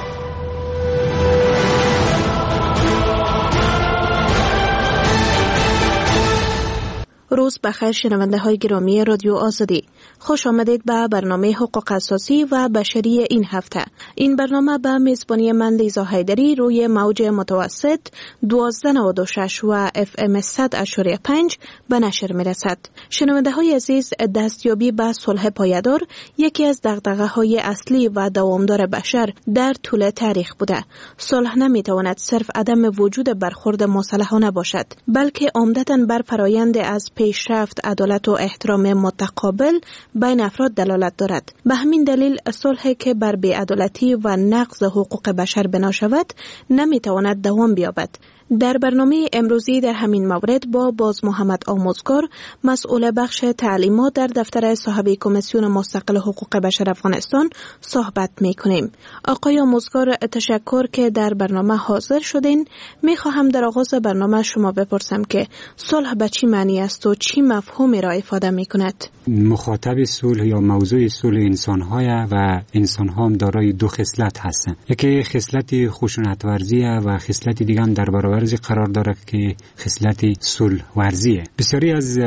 [SPEAKER 21] روز بخیر شنونده های گرامی رادیو آزادی، خوش آمدید به برنامه حقوق اساسی و بشری این هفته. این برنامه به میزبانی من لیزا حیدری روی موج متوسط دوازده نود و شش و اف ام صد اشاری پنج به نشر می رسد. شنونده های عزیز، دستیابی به صلح پایدار یکی از دغدغه های اصلی و دوامدار بشر در طول تاریخ بوده. صلح نمی تواند صرف عدم وجود برخورد مسلحانه باشد، بلکه عمدتاً بر فرایند از پیشرفت، عدالت و احترام متقابل بین افراد دلالت دارد. به همین دلیل صلحی که بر بی‌عدالتی و نقض حقوق بشر بنا شود نمیتواند دوام بیابد. در برنامه امروزی در همین مورد با باز محمد آموزگار، مسئول بخش تعلیمات در دفتر صاحب کمیسیون مستقل حقوق بشر افغانستان صحبت می‌کنیم. آقای آموزگار، تشکر که در برنامه حاضر شدین. می‌خواهم در آغاز برنامه شما بپرسم که صلح به چی معنی است و چی مفهومی را افاده می‌کند؟
[SPEAKER 25] مخاطب صلح یا موضوع صلح انسان‌های و انسان‌ها هم دارای دو خصلت هستند. یکی خصلت خشونت‌ورزی و خصلت دیگر در برابر ورزی قرار داره که خصلت صلح ورزیه. بسیاری از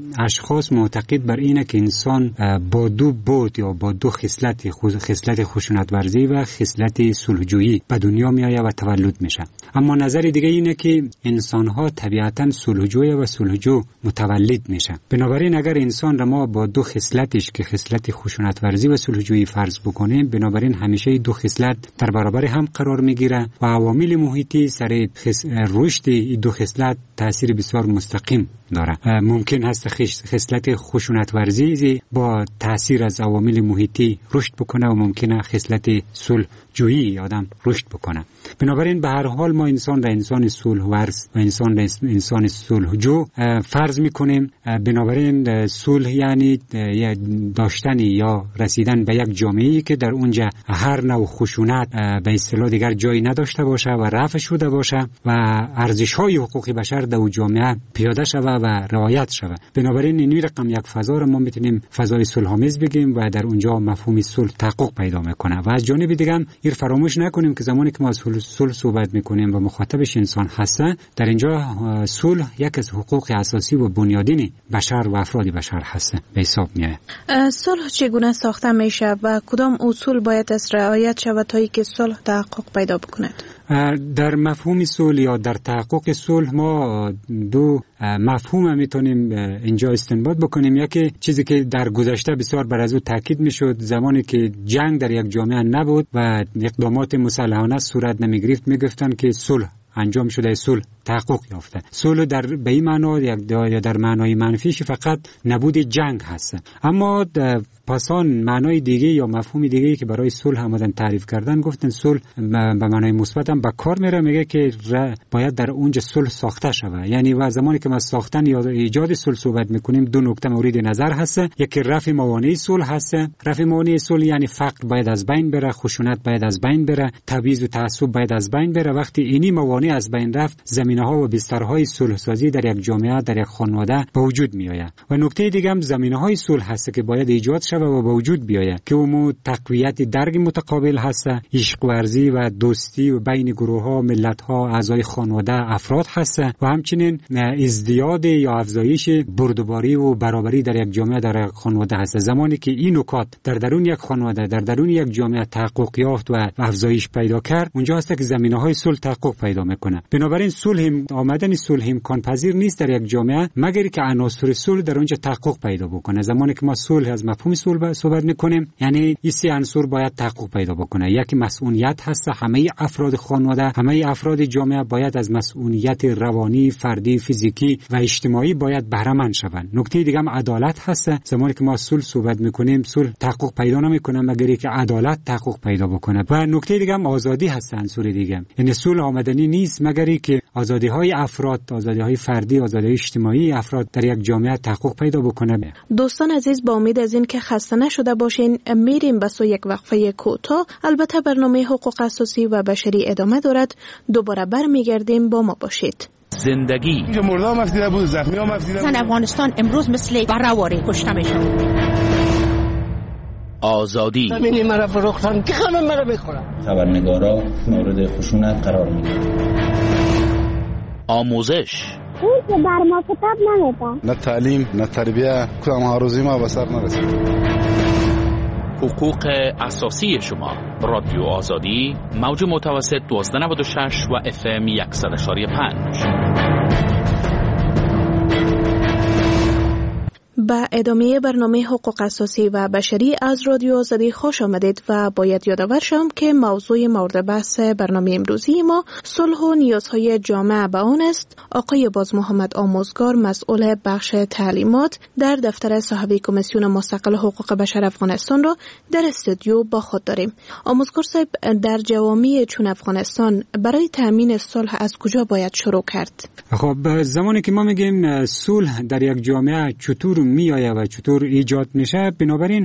[SPEAKER 25] اشخاص معتقد بر اینه که انسان با دو بود یا با دو خصلت، خصلت خشونت ورزی و خصلت صلحجویی به دنیا میآید و تولد میشه. اما نظر دیگه اینه که انسان ها طبیعتاً صلحجوی و صلحجو متولد میشه. بنابراین اگر انسان را ما با دو خصلتش که خصلت خشونت ورزی و صلحجویی فرض بکنیم، بنابراین همیشه دو خصلت در برابر هم قرار میگیره و عوامل محیطی سر خس... رشد این دو خصلت تاثیر بسیار مستقیم داره. ممکن هست خصلت خشونت ورزی با تاثیر از عوامل محیطی رشد بکنه و ممکنه خصلت صلحجویی آدم رشد بکنه. بنابراین به هر حال ما انسان را انسان صلح ورز و انسان را انسان صلحجو فرض میکنیم. بنابراین صلح یعنی داشتن یا رسیدن به یک جامعه‌ای که در اونجا هر نوع خشونت به اصطلاح دیگر جایی نداشته باشه و رفع شده باشه و ارزش‌های حقوق بشر در اون جامعه پیاده شود و رعایت شود. بنابراین این رقم یک فضا را ما میتونیم فضای صلح‌آمیز بگیم و در اونجا مفهوم صلح تحقق پیدا میکنه. و از جانب دیگه هم این فراموش نکنیم که زمانی که ما از صلح صحبت میکنیم و مخاطبش انسان هسته، در اینجا صلح یک از حقوق اساسی و بنیادین بشر و افراد بشر هسته به حساب میاد.
[SPEAKER 7] صلح چگونه ساخته میشه و کدام اصول باید از رعایت شود تا اینکه صلح تحقق پیدا بکند؟
[SPEAKER 25] در مفهوم صلح یا در تحقق صلح ما دو مفهوم میتونیم اینجا استنباط بکنیم. یکی چیزی که در گذشته بسیار بر از او تاکید میشد، زمانی که جنگ در یک جامعه نبود و اقدامات مسلحانه صورت نمیگرفت، میگفتن که صلح انجام شده، صلح تحقق یافته. صلح در به این معنا یا در معنای منفیش فقط نبود جنگ هست. اما پاسان معنای دیگه یا مفهوم دیگه که برای صلح آمدن تعریف کردن، گفتن صلح به معنای مثبت هم به کار میره. میگه که باید در اونجا صلح ساخته شود. یعنی و زمانی که ما ساختن یا ایجاد صلح صحبت میکنیم، دو نکته مورد نظر هست. یکی رفع موانع صلح هست. رفع موانع صلح یعنی فقر باید از بین بره، خشونت باید از بین بره، تبعیض و تعصب باید از بین بره. وقتی اینی موانع از بین رفت، زمینه‌ها و بسترهای صلح سازی در یک جامعه، در یک خانواده به وجود میآید. و نکته دیگه هم زمینه‌های صلح هست که باید ایجاد شود و به وجود بیاید که اون تقویت درک متقابل هست، عشق ورزی و دوستی و بین گروه‌ها، ملت‌ها، اعضای خانواده، افراد هست و همچنین ازدیاد یا افزایش بردباری و برابری در یک جامعه، در یک خانواده هست. زمانی که این نکات در درون یک خانواده، در درون یک جامعه تحقق یافت و افزایش پیدا کرد، اونجا هست که زمینه‌های صلح تحقق پیدا میکنه. بنابراین صلح آمدن صلح امکان پذیر نیست در یک جامعه مگر که عناصر صلح در اونجا تحقق پیدا بکنه. زمانی که ما صلح از مفهوم صلح صحبت میکنیم، یعنی این سه عنصر باید تحقق پیدا بکنه. یکی مسئولیت هست، همه افراد خانواده، همه افراد جامعه باید از مسئولیت روانی، فردی، فیزیکی و اجتماعی باید بهره مند شوند. نکته دیگه هم عدالت هست. زمانی که ما صلح صحبت میکنیم، صلح تحقق پیدا نمیکنه مگر که عدالت تحقق پیدا بکنه. و نکته دیگه هم آزادی هست. عنصر دیگه یعنی صلح آمدنی نیست مگر که آزادی های افراد، آزادی های فردی، آزادی های اجتماعی افراد در یک جامعه تحقق پیدا بکنه.
[SPEAKER 7] دوستان عزیز، با امید از این که خسته نشده باشین، میریم به سوی یک وقفه کوتاه. البته برنامه حقوق اساسی و بشری ادامه دارد. دوباره برمیگردیم، با ما باشید.
[SPEAKER 15] زندگی
[SPEAKER 9] اینجا مردا هم افتیده بود، زخمی هم افتیده بود.
[SPEAKER 11] افغانستان امروز مثل بره‌واره کشته میشه.
[SPEAKER 15] آزادی
[SPEAKER 11] زمینی مرا فروختن که همه مرا میخورن.
[SPEAKER 12] خبرنگارا مورد خشونت قرار میگیرن.
[SPEAKER 15] آموزش
[SPEAKER 13] اون که بر ما کتاب نمیده،
[SPEAKER 9] نه تعلیم نه تربیه، کدام آرزوی ما به سر نرسید.
[SPEAKER 15] حقوق اساسی شما. رادیو آزادی، موج متوسط دوازده نود و شش و اف ام صد و شش و پنج.
[SPEAKER 7] با ادامه برنامه حقوق اساسی و بشری از رادیو آزادی خوش آمدید و باید یادآور شم که موضوع مورد بحث برنامه امروزی ما صلح و نیازهای جامعه به آن است. آقای باز محمد آموزگار، مسئول بخش تعلیمات در دفتر صاحب کمیسیون مستقل حقوق بشر افغانستان را در استودیو با خود داریم. آموزگار صاحب، در جوامع چون افغانستان برای تامین صلح از کجا باید شروع کرد؟
[SPEAKER 25] خب زمانی که ما میگیم صلح در یک جامعه چطور میآید و چطور ایجاد میشه. بنابراین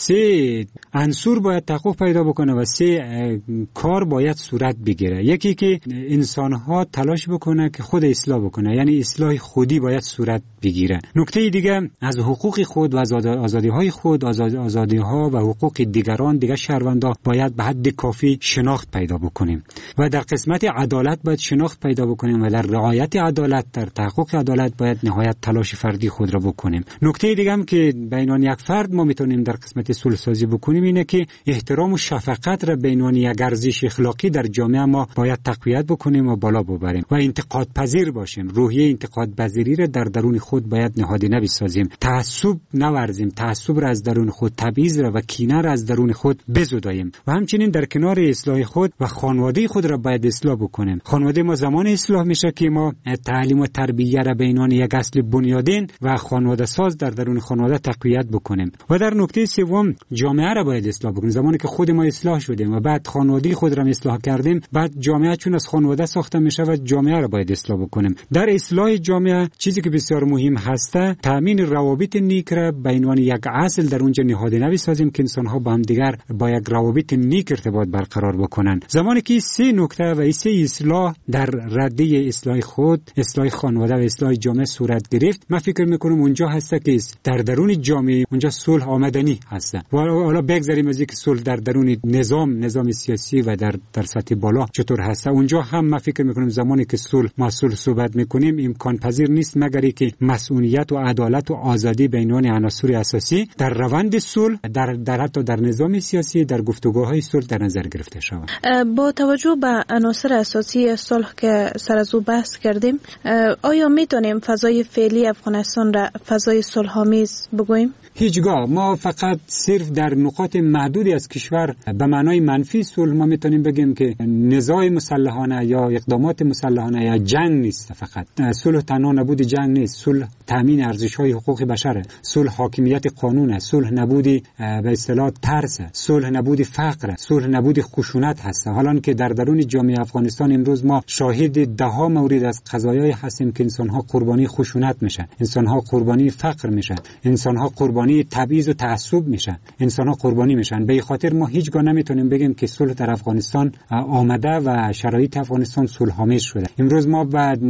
[SPEAKER 25] سه عنصر باید تحقق پیدا بکنه و سه کار باید صورت بگیره. یکی که انسان ها تلاش بکنه که خود اصلاح بکنه، یعنی اصلاح خودی باید صورت بگیره. نکته دیگه از حقوق خود و از آزادی های خود، آزادی ها و حقوق دیگران، دیگر شهروندان باید به حد کافی شناخت پیدا بکنیم و در قسمت عدالت باید شناخت پیدا بکنیم و در رعایت عدالت، در تحقق عدالت باید نهایت تلاش فردی خود را بکنیم. نکته دیگه هم که بین یک فرد ما میتونیم در قسمت صلح سازی بکنیم اینه که احترام و شفقت را بین یک ارزش اخلاقی در جامعه ما باید تقویت بکنیم و بالا ببریم و انتقاد پذیر باشیم. روحیه انتقاد پذیری را در درون خود باید نهادینه بسازیم. تعصب نورزیم، تعصب را از درون خود، تبعیض را و کینه را از درون خود بزداییم و همچنین در کنار اصلاح خود و خانواده خود را باید اصلاح بکنیم. خانواده ما زمان اصلاح میشه که ما تعلیم و تربیت را بینان یک اصل بنیادین و خانواده ساز در درون خانواده تقویت بکنیم و در نکته سوم جامعه را باید اصلاح بکنیم. زمانی که خود ما اصلاح شدیم و بعد خانواده خود را اصلاح کردیم، بعد جامعه چون از خانواده ساخته میشه و جامعه را باید اصلاح بکنیم. در اصلاح جامعه چیزی که بسیار مهم هسته تامین روابط نیک را بین یک اصل در اونجا نهادینه بسازیم که انسان ها با هم دیگر با یک روابط نیک ارتباط برقرار بکنن. زمانی که سه نکته و سه اصلاح در رده اصلاح خود، اصلاح خانواده و اصلاح جامعه صورت گرفت، من فکر میکنم اونجا هسته که در درون جامعه اونجا صلح آمدنی هسته. و حالا بگذاریم از اینکه صلح در درون نظام نظام سیاسی و در در سطح بالا چطور هسته، اونجا هم من فکر میکنم زمانی که صلح ما صلح صحبت میکنیم امکان پذیر نیست مگر اینکه مسئولیت و عدالت و آزادی بین عناصر اساسی در روند صلح در در حتی در نظام سیاسی در گفتگوهای صلح در نظر گرفته شود.
[SPEAKER 7] با توجه به عناصر اساسی صلح که سر از او بحث کردیم، آیا میتونیم فضای فعلی افغانستان را فضای صلح‌آمیز بگوییم؟
[SPEAKER 25] هیچگاه. ما فقط صرف در نقاط محدودی از کشور به معنای منفی صلح ما میتونیم بگیم که نزاع مسلحانه یا اقدامات مسلحانه یا جنگ نیست. فقط صلح تنها نبود جنگ نیست، صلح تامین ارزش‌های حقوق بشر، صلح حاکمیت قانون، صلح نبود به اصطلاح ترس، صلح نبود فقر، صلح نبود خشونت هست. حالا که در درون جامعه افغانستان امروز ما شاهد ده ها مورد از قضایای هستیم که انسان‌ها قربانی خشونت میشن، انسان‌ها قربانی فقر میشن، انسان‌ها قربانی تبعیض و تعصب میشن، انسان‌ها قربانی میشن. به خاطر ما هیچگاه نمیتونیم بگیم که صلح در افغانستان آمده و شرایط افغانستان صلح‌آمیز شده. امروز ما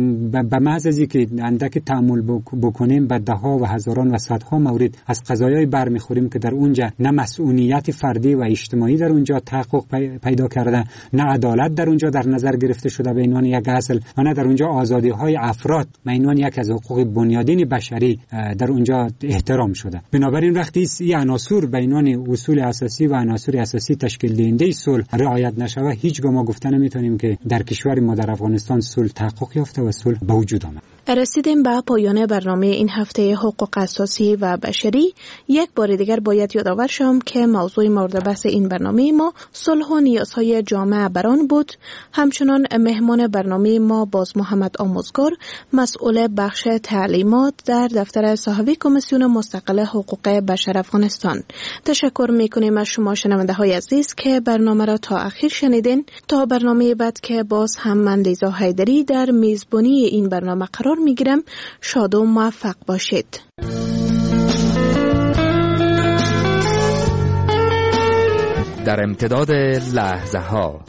[SPEAKER 25] به محض از اینکه اندک تأمل بکنیم به ده ها و هزاران و صدها مورد از قضایای برمیخوریم که در اونجا نه مسئولیت فردی و اجتماعی در اونجا تحقق پیدا کرده، نه عدالت در اونجا در نظر گرفته شده به عنوان یک اصل و نه در اونجا آزادی های افراد به عنوان یک از حقوق بنیادین بشری در اونجا احترام شده. بنابراین وقتی این عناصر به عنوان اصول اساسی و عناصر اساسی تشکیل دهنده صلح رعایت نشود، هیچگاه ما گفته نمیتونیم که در کشور ما در افغانستان صلح تحقق یافته و صلح به وجود آمد.
[SPEAKER 7] رسیدیم به پایان برنامه این هفته حقوق اساسی و بشری. یک بار دیگر باید یادآور شم که موضوع مورد بحث این برنامه ما صلح و نیازهای جامعه بران بود. همچنان مهمان برنامه ما باز محمد آموزگار، مسئول بخش تعلیمات در دفتر صاحب کمیسیون مستقل حقوق بشر افغانستان. تشکر میکنیم از شما شنونده های عزیز که برنامه را تا آخر شنیدین. تا برنامه بعد که باز هم من لیزا حیدری در میزبانی این برنامه قرار میگیرم. شاد و موفق باشید.
[SPEAKER 3] در امتداد لحظه ها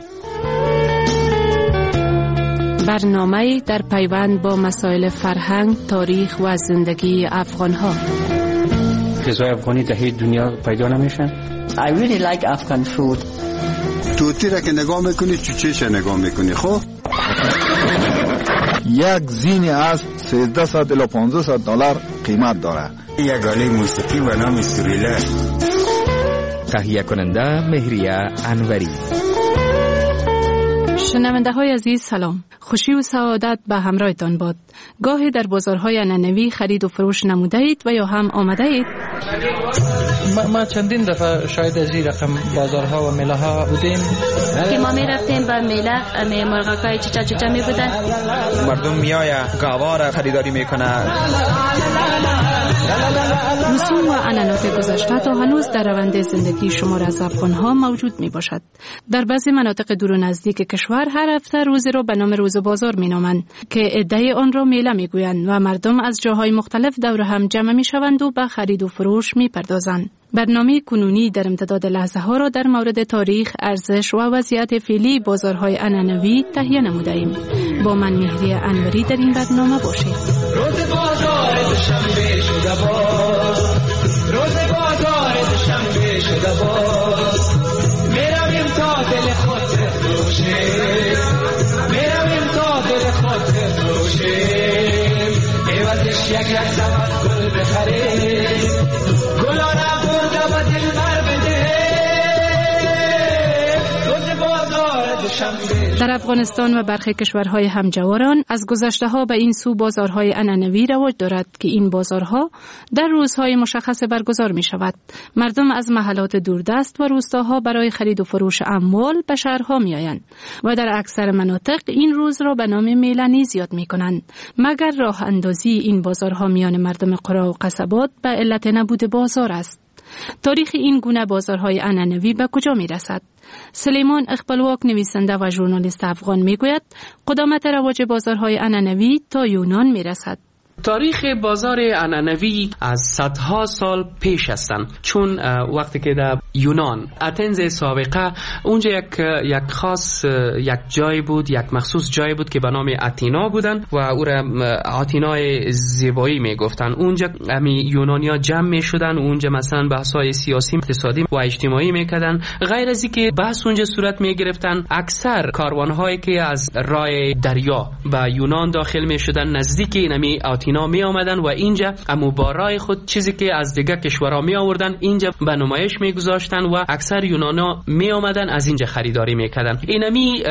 [SPEAKER 8] برنامه در پیوند با مسائل فرهنگ، تاریخ و زندگی افغان ها.
[SPEAKER 5] غذای افغانی در هیچ دنیا پیدا نمیشن.
[SPEAKER 11] I really like Afghan food.
[SPEAKER 14] توتی را که نگاه میکنی چوچهش نگاه میکنی. خب
[SPEAKER 17] یک زین از سیزده صد الی پانزده صد دلار قیمت داره.
[SPEAKER 18] یک آله موسیقی و نام سوریله.
[SPEAKER 3] تهیه کننده مهریه انوری.
[SPEAKER 8] شنونده های عزیز سلام. خوشی و سعادت به همراهتان باد. گاهی در بازارهای ننوی خرید و فروش نموده اید و یا هم آمده اید؟
[SPEAKER 4] ما, ما چندین دفعه شاید از این رقم بازارها و میله ها بودیم
[SPEAKER 24] که ما می رفتیم به میله می مرغکای چچا چچا می بودن.
[SPEAKER 10] مردم میآیه گاوا خریداری میکنه.
[SPEAKER 16] رسوم و عنعنات گذشته تا هنوز در روند زندگی شمار از افغان‌ها موجود می باشد. در بعضی مناطق دور و نزدیک کشور هر هفته روزی را به نام روز بازار می نامند که عده‌ای آن را میله می گویند و مردم از جاهای مختلف دور هم جمع می شوند و به خرید و فروش می پردازند. برنامه کنونی در امتداد لحظه ها را در مورد تاریخ، ارزش و وضعیت فعلی بازارهای عنعنوی تهیه نموده ایم. با من مهری انوری در این برنامه باشید.
[SPEAKER 19] روز بازار شنبه شده باز، روز بازار شنبه شده باز، میرویم تا دل خود روشه، میرویم تا دل خود روشه، عوضش یک یک زبط گل بخریم، گلانه برده و دل بر بده. روز بازار شنبه.
[SPEAKER 16] در افغانستان و برخی کشورهای همجواران از گذشته ها به این سو بازارهای عنعنوی رواج دارد که این بازارها در روزهای مشخص برگزار می شود. مردم از محلات دوردست و روستاها برای خرید و فروش اموال به شهرها می آیند و در اکثر مناطق این روز را به نام میله نیز یاد می کنند. مگر راه اندازی این بازارها میان مردم قرا و قصبات به علت نبود بازار است. تاریخ این گونه بازارهای عنعنوی به کجا می رسد؟ سلیمان اقبالواک نویسنده و ژورنالیست افغان می گوید قدامت رواج بازارهای عنعنوی تا یونان می رسد.
[SPEAKER 20] تاریخ بازار عنعنوی از صدها سال پیش هستند، چون وقتی که در یونان اتنز سابقه اونجا یک یک خاص یک جای بود، یک مخصوص جای بود که به نام اتینا بودن و او را اتینای زیبایی میگفتن. اونجا امی یونانیا جمع میشدن، اونجا مثلا بحث‌های سیاسی، اقتصادی و اجتماعی میکردن. غیر از اینکه بحث اونجا صورت میگرفتن، اکثر کاروان‌هایی که از راه دریا به یونان داخل میشدن نزدیک اینمی اینا می آمدن و اینجا امو بارای خود چیزی که از دیگه کشورها می آوردن اینجا به نمایش می گذاشتن و اکثر یونانا می آمدن از اینجا خریداری می کردن. اینمی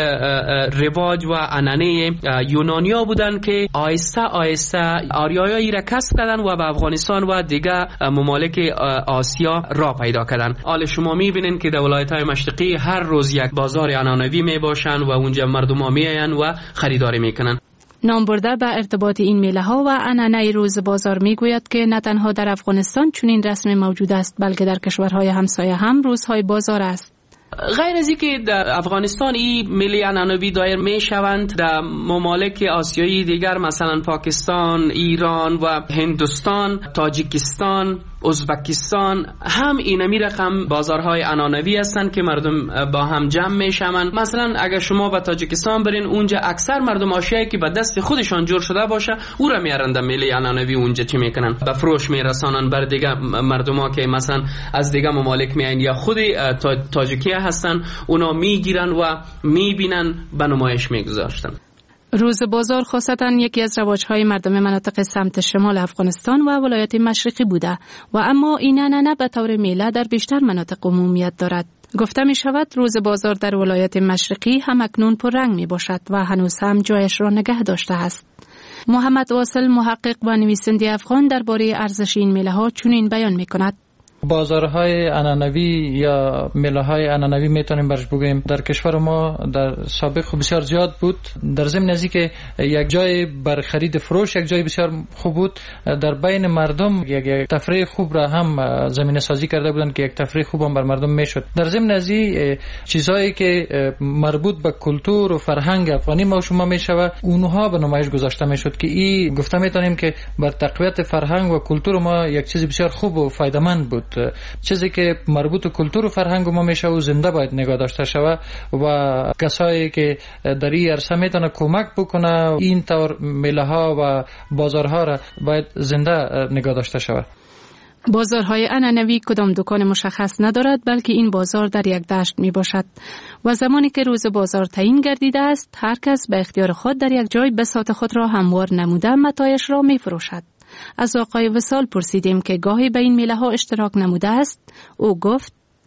[SPEAKER 20] رواج و عنعنه یونانیا بودن که آیسته آیسته آریایی را کسب کردن و به افغانستان و دیگه ممالک آسیا را پیدا کردن. حال شما می بینین که در ولایت‌های مشرقی هر روز یک بازار عنعنوی می باشن و اونجا مردم ها می آین و خریداری می کنن.
[SPEAKER 16] نام برده به ارتباط این میله ها و عنعنه روز بازار می گوید که نه تنها در افغانستان چنین رسم موجود است، بلکه در کشورهای همسایه هم روزهای بازار است.
[SPEAKER 20] غیر از اینکه در افغانستان این ملی عنعنوی دایر می شوند، در ممالک آسیایی دیگر مثلا پاکستان، ایران و هندوستان، تاجیکستان، ازبکستان هم اینمی رقم بازارهای عنعنوی هستند که مردم با هم جمع می شوند. مثلا اگر شما به تاجیکستان برین، اونجا اکثر مردم آشیایی که به دست خودشان جور شده باشه او را میارن در ملی عنعنوی اونجا چی میکنن؟ به فروش میرسانن بر دیگه مردما که مثلا از دیگه ممالک میایند یا خود تاجیکیه هستن، اونا میگیرن و میبینن به نمایش میگذاشتن.
[SPEAKER 16] روز بازار خاصتاً یکی از رواج‌های مردم مناطق سمت شمال افغانستان و ولایت مشرقی بوده و اما این عنعنه به طور میله در بیشتر مناطق عمومیت دارد. گفته می شود روز بازار در ولایت مشرقی هم اکنون پررنگ می باشد و هنوز هم جایش را نگه داشته است. محمد واصل محقق و نویسنده افغان درباره ارزش این میله ها چنین بیان می کند:
[SPEAKER 4] بازارهای عنعنوی یا میله‌های عنعنوی میتونیم برش بگوییم در کشور ما در سابق بسیار زیاد بود. در ضمن ازی که یک جای بر خرید فروش یک جای بسیار خوب بود، در بین مردم یک تفریح خوب را هم زمینه سازی کرده بودند که یک تفریح خوب هم بر مردم میشد. در ضمن ازی چیزهایی که مربوط به کلتور و فرهنگ افغانی ما و شما میشوه اونها به نمایش گذاشته میشد که این گفته میتونیم که بر تقویت فرهنگ و کلتور ما یک چیز بسیار خوب و فایده‌مند بود. چیزی که مربوط به کلتور و فرهنگ ما میشه و زنده باید نگاه داشته شوه و کسایی که در این عرصه میتونه کمک بکنه این طور میله ها و بازارها را باید زنده نگاه داشته شوه.
[SPEAKER 16] بازارهای عنعنوی کدام دکان مشخص ندارد، بلکه این بازار در یک دشت می باشد و زمانی که روز بازار تعیین گردیده است هر کس به اختیار خود در یک جای بساط خود را هموار نموده متاعش را می فروشد. از آقای وصال پرسیدیم که گاهی به این میله ها اشتراک نموده است. او گفت: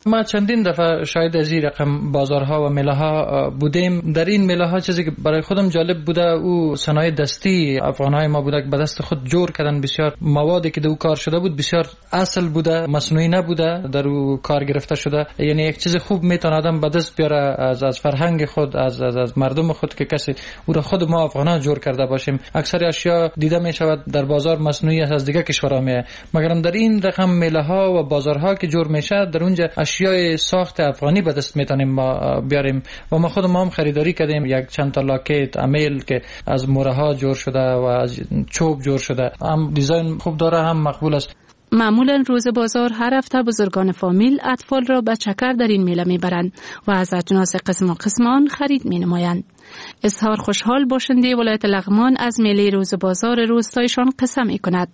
[SPEAKER 4] ما چندین دفعه شاید از این رقم بازارها و میله ها بودیم. در این میله ها چیزی که برای خودم جالب بوده او صنایع دستی افغانهای ما بوده که به دست خود جور کردن. بسیار موادی که در او کار شده بود بسیار اصل بوده، مصنوعی نبوده، در او کار گرفته شده. یعنی یک چیز خوب میتونه آدم به دست بیاره از از فرهنگ خود، از از, از مردم خود که کسی او را خود ما افغانان جور کرده باشیم. اکثر اشیا دیده می شود در بازار مصنوعی است از دیگه کشورها می، مگر در این رقم میله ها و بازارها که جور میشه در اونجا اشیای ساخت افغانی به دست میتونیم ما بیاریم. و ما خود ما هم خریداری کردیم یک چند تا لاکت امیل که از موره ها جور شده و از چوب جور شده، هم دیزاین خوب داره هم مقبول است.
[SPEAKER 16] معمولا روز بازار هر هفته بزرگان فامیل اطفال را به چکر در این میله میبرند و از اجناس قسم و قسم آن خرید مینمایند. اظهار خوشحال باشنده ولایت لغمان از میله روز بازار روستایشان قصه میکند.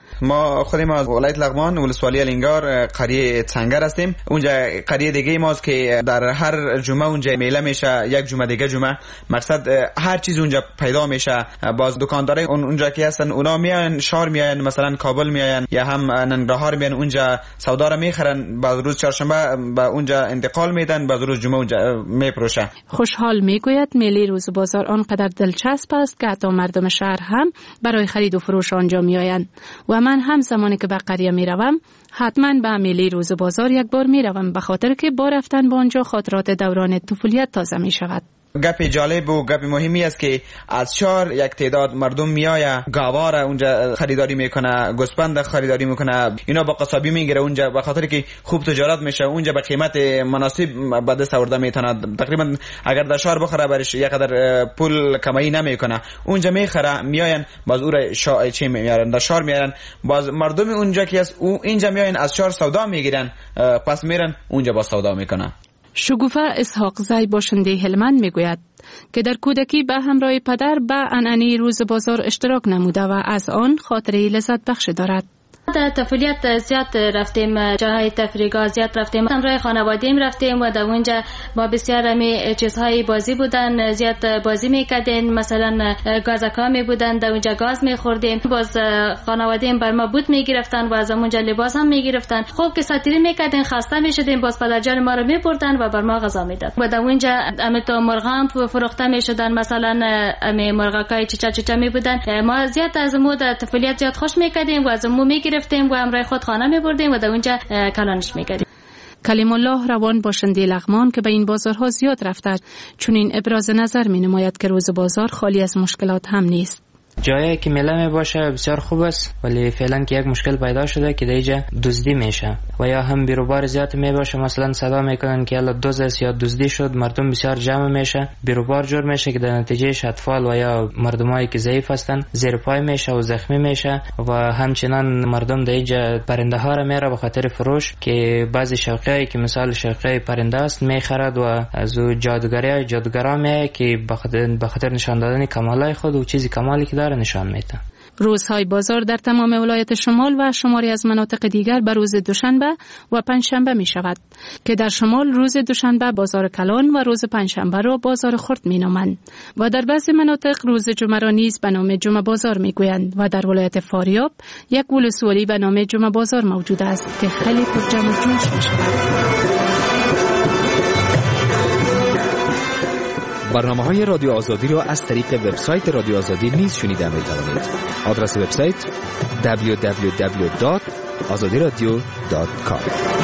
[SPEAKER 10] ما خودیم از ولایت لغمان ولسوالی الینگار قریه تنگر هستیم. اونجا قریه دیگه ماست که در هر جمعه اونجا میله میشه، یک جمعه دیگه جمعه. مقصد هر چیز اونجا پیدا میشه. باز دکاندارای اون اونجا که هستن اونا میان شهر میان، مثلا کابل میان یا هم ننگرهار میان، اونجا سودا رو میخرن. بعد روز چهارشنبه به اونجا انتقال میدن، بعد روز جمعه اونجا میپروشه.
[SPEAKER 16] خوشحال میگوید میله روز بازار آنقدر دلچسب است که حتی مردم شهر هم برای خرید و فروش آنجا میآیند. و من هم زمانی که به قریه می روم حتما به میله روز بازار یک بار می روم، به خاطر که با رفتن به آنجا خاطرات دوران طفولیت تازه می شود.
[SPEAKER 10] گپ جالب و گپ مهمی است که از شهر یک تعداد مردم میآیه، گاوار اونجا خریداری میکنه، گوسفند خریداری میکنه، اینا با قصابی میگیره اونجا، به خاطر که خوب تجارت میشه اونجا، به قیمت مناسب به دست آورده میتونه. تقریبا اگر در شهر بخره برش یک قدر پول کمایی نمیکنه، اونجا میخره میاین باز او را شا... چی میارن در شهر میارن، باز مردم اونجا که از او اینجا میاین از شهر سودا میگیرن، پس میرن اونجا با سودا میکنه.
[SPEAKER 16] شگوفه اسحاق زی باشنده هلمند میگوید که در کودکی به همراه پدر به عنعنه روز بازار اشتراک نموده و از آن خاطره لذت بخش دارد.
[SPEAKER 24] در طفولیت زیاد رفتیم جاهای تفریحگاه، زیاد رفتیم همراه خانواده‌ام رفتیم و در اونجا با بسیار همی چیزهای بازی بودن، زیاد بازی میکردیم، مثلا گازکا می بودن، در اونجا گاز میخوردیم، باز خانواده‌ام بر ما بود میگرفتن و از اونجا لباس هم میگرفتن. خوب که ساتیری میکردیم، خسته میشدیم، باز پدرجان ما رو میبردن و بر ما غذا میداد. و در اونجا امی تو مرغام فروخته میشدن، مثلا امی مرغاکای چچا چچا می بودن. ما زیاد از مود طفولیت زیاد خوش میکردیم و از مو میگرفتیم و همراه خود خانه می بردیم و در اونجا کلانش می کردیم.
[SPEAKER 16] کلیم الله روان باشنده لغمان که به این بازارها زیاد رفته، چون این ابراز نظر می نماید که روز بازار خالی از مشکلات هم نیست.
[SPEAKER 1] جایی که میله می باشه بسیار خوب است، ولی فعلا که یک مشکل پیدا شده که دیگه دزدی میشه و یا هم بیروبار زیاد می باشه، مثلا صدا میکنن که الا دزد است یا دزدی شد، مردم بسیار جمع میشه، بیروبار جور میشه که در نتیجهش اطفال و یا مردمایی که ضعیف هستن زیر پای میشه و زخمی میشه و همچنان مردم دیگه پرنده ها را میره به خاطر فروش، که بعضی شوقی که مثال شوقی پرنده است میخرد و از او جادوگری جادوگرا میه که به خاطر نشان دادن کمالای خود و چیزی کمالی که نشان میده.
[SPEAKER 16] روزهای بازار در تمام ولایت شمال و شماری از مناطق دیگر به روز دوشنبه و پنجشنبه می شود که در شمال روز دوشنبه بازار کلان و روز پنجشنبه را بازار خرد می نامند و در بعضی مناطق روز جمعه را نیز به نام جمعه بازار می گویند و در ولایت فاریاب یک ولسوالی به نام جمعه بازار موجود است که خیلی پر جمع و جوش می شود.
[SPEAKER 3] برنامه‌های رادیو آزادی را از طریق وبسایت رادیو آزادی نیز شنیده می‌توانید. آدرس وبسایت دبلیو دبلیو دبلیو دات آزادی رادیو دات کام.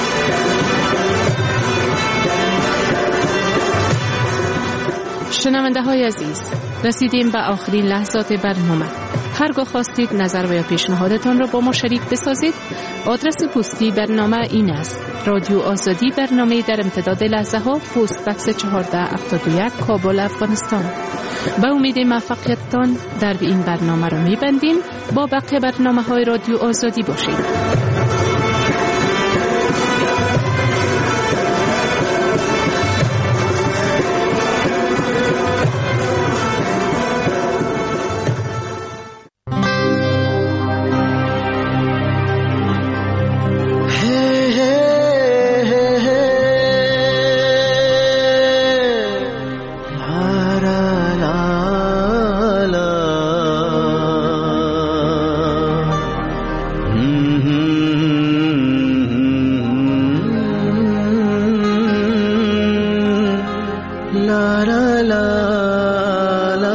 [SPEAKER 16] شنونده های عزیز، رسیدیم به آخرین لحظات برنامه. هرگاه خواستید نظر و یا پیشنهادتان را با ما شریک بسازید، آدرس پستی برنامه این است: رادیو آزادی، برنامه در امتداد لحظه ها، پست بکس چهارده هفتاد و یک، کابل، افغانستان. به امید موفقیتتان در این برنامه را می‌بندیم. با بقیه برنامه های رادیو آزادی باشید.
[SPEAKER 2] Mm-hmm.
[SPEAKER 19] la la la.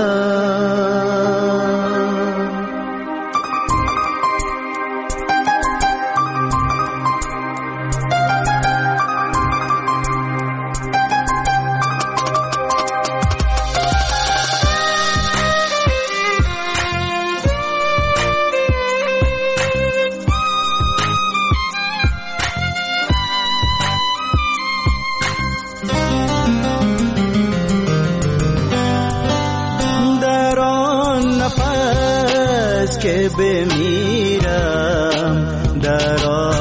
[SPEAKER 19] که بمیرم در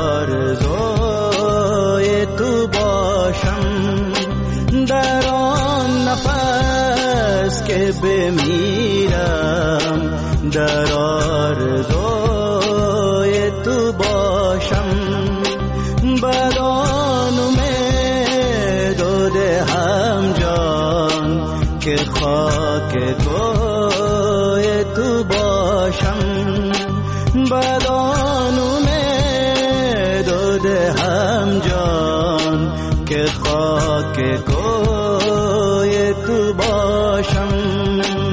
[SPEAKER 19] آرزوی تو باشم، در آن نفس که بمیرم در آرزوی تو باشم، بدان امید و دهم جان که خاک کوی تو باشم، بدان امید و دهم جان که خاک کوی تو باشم.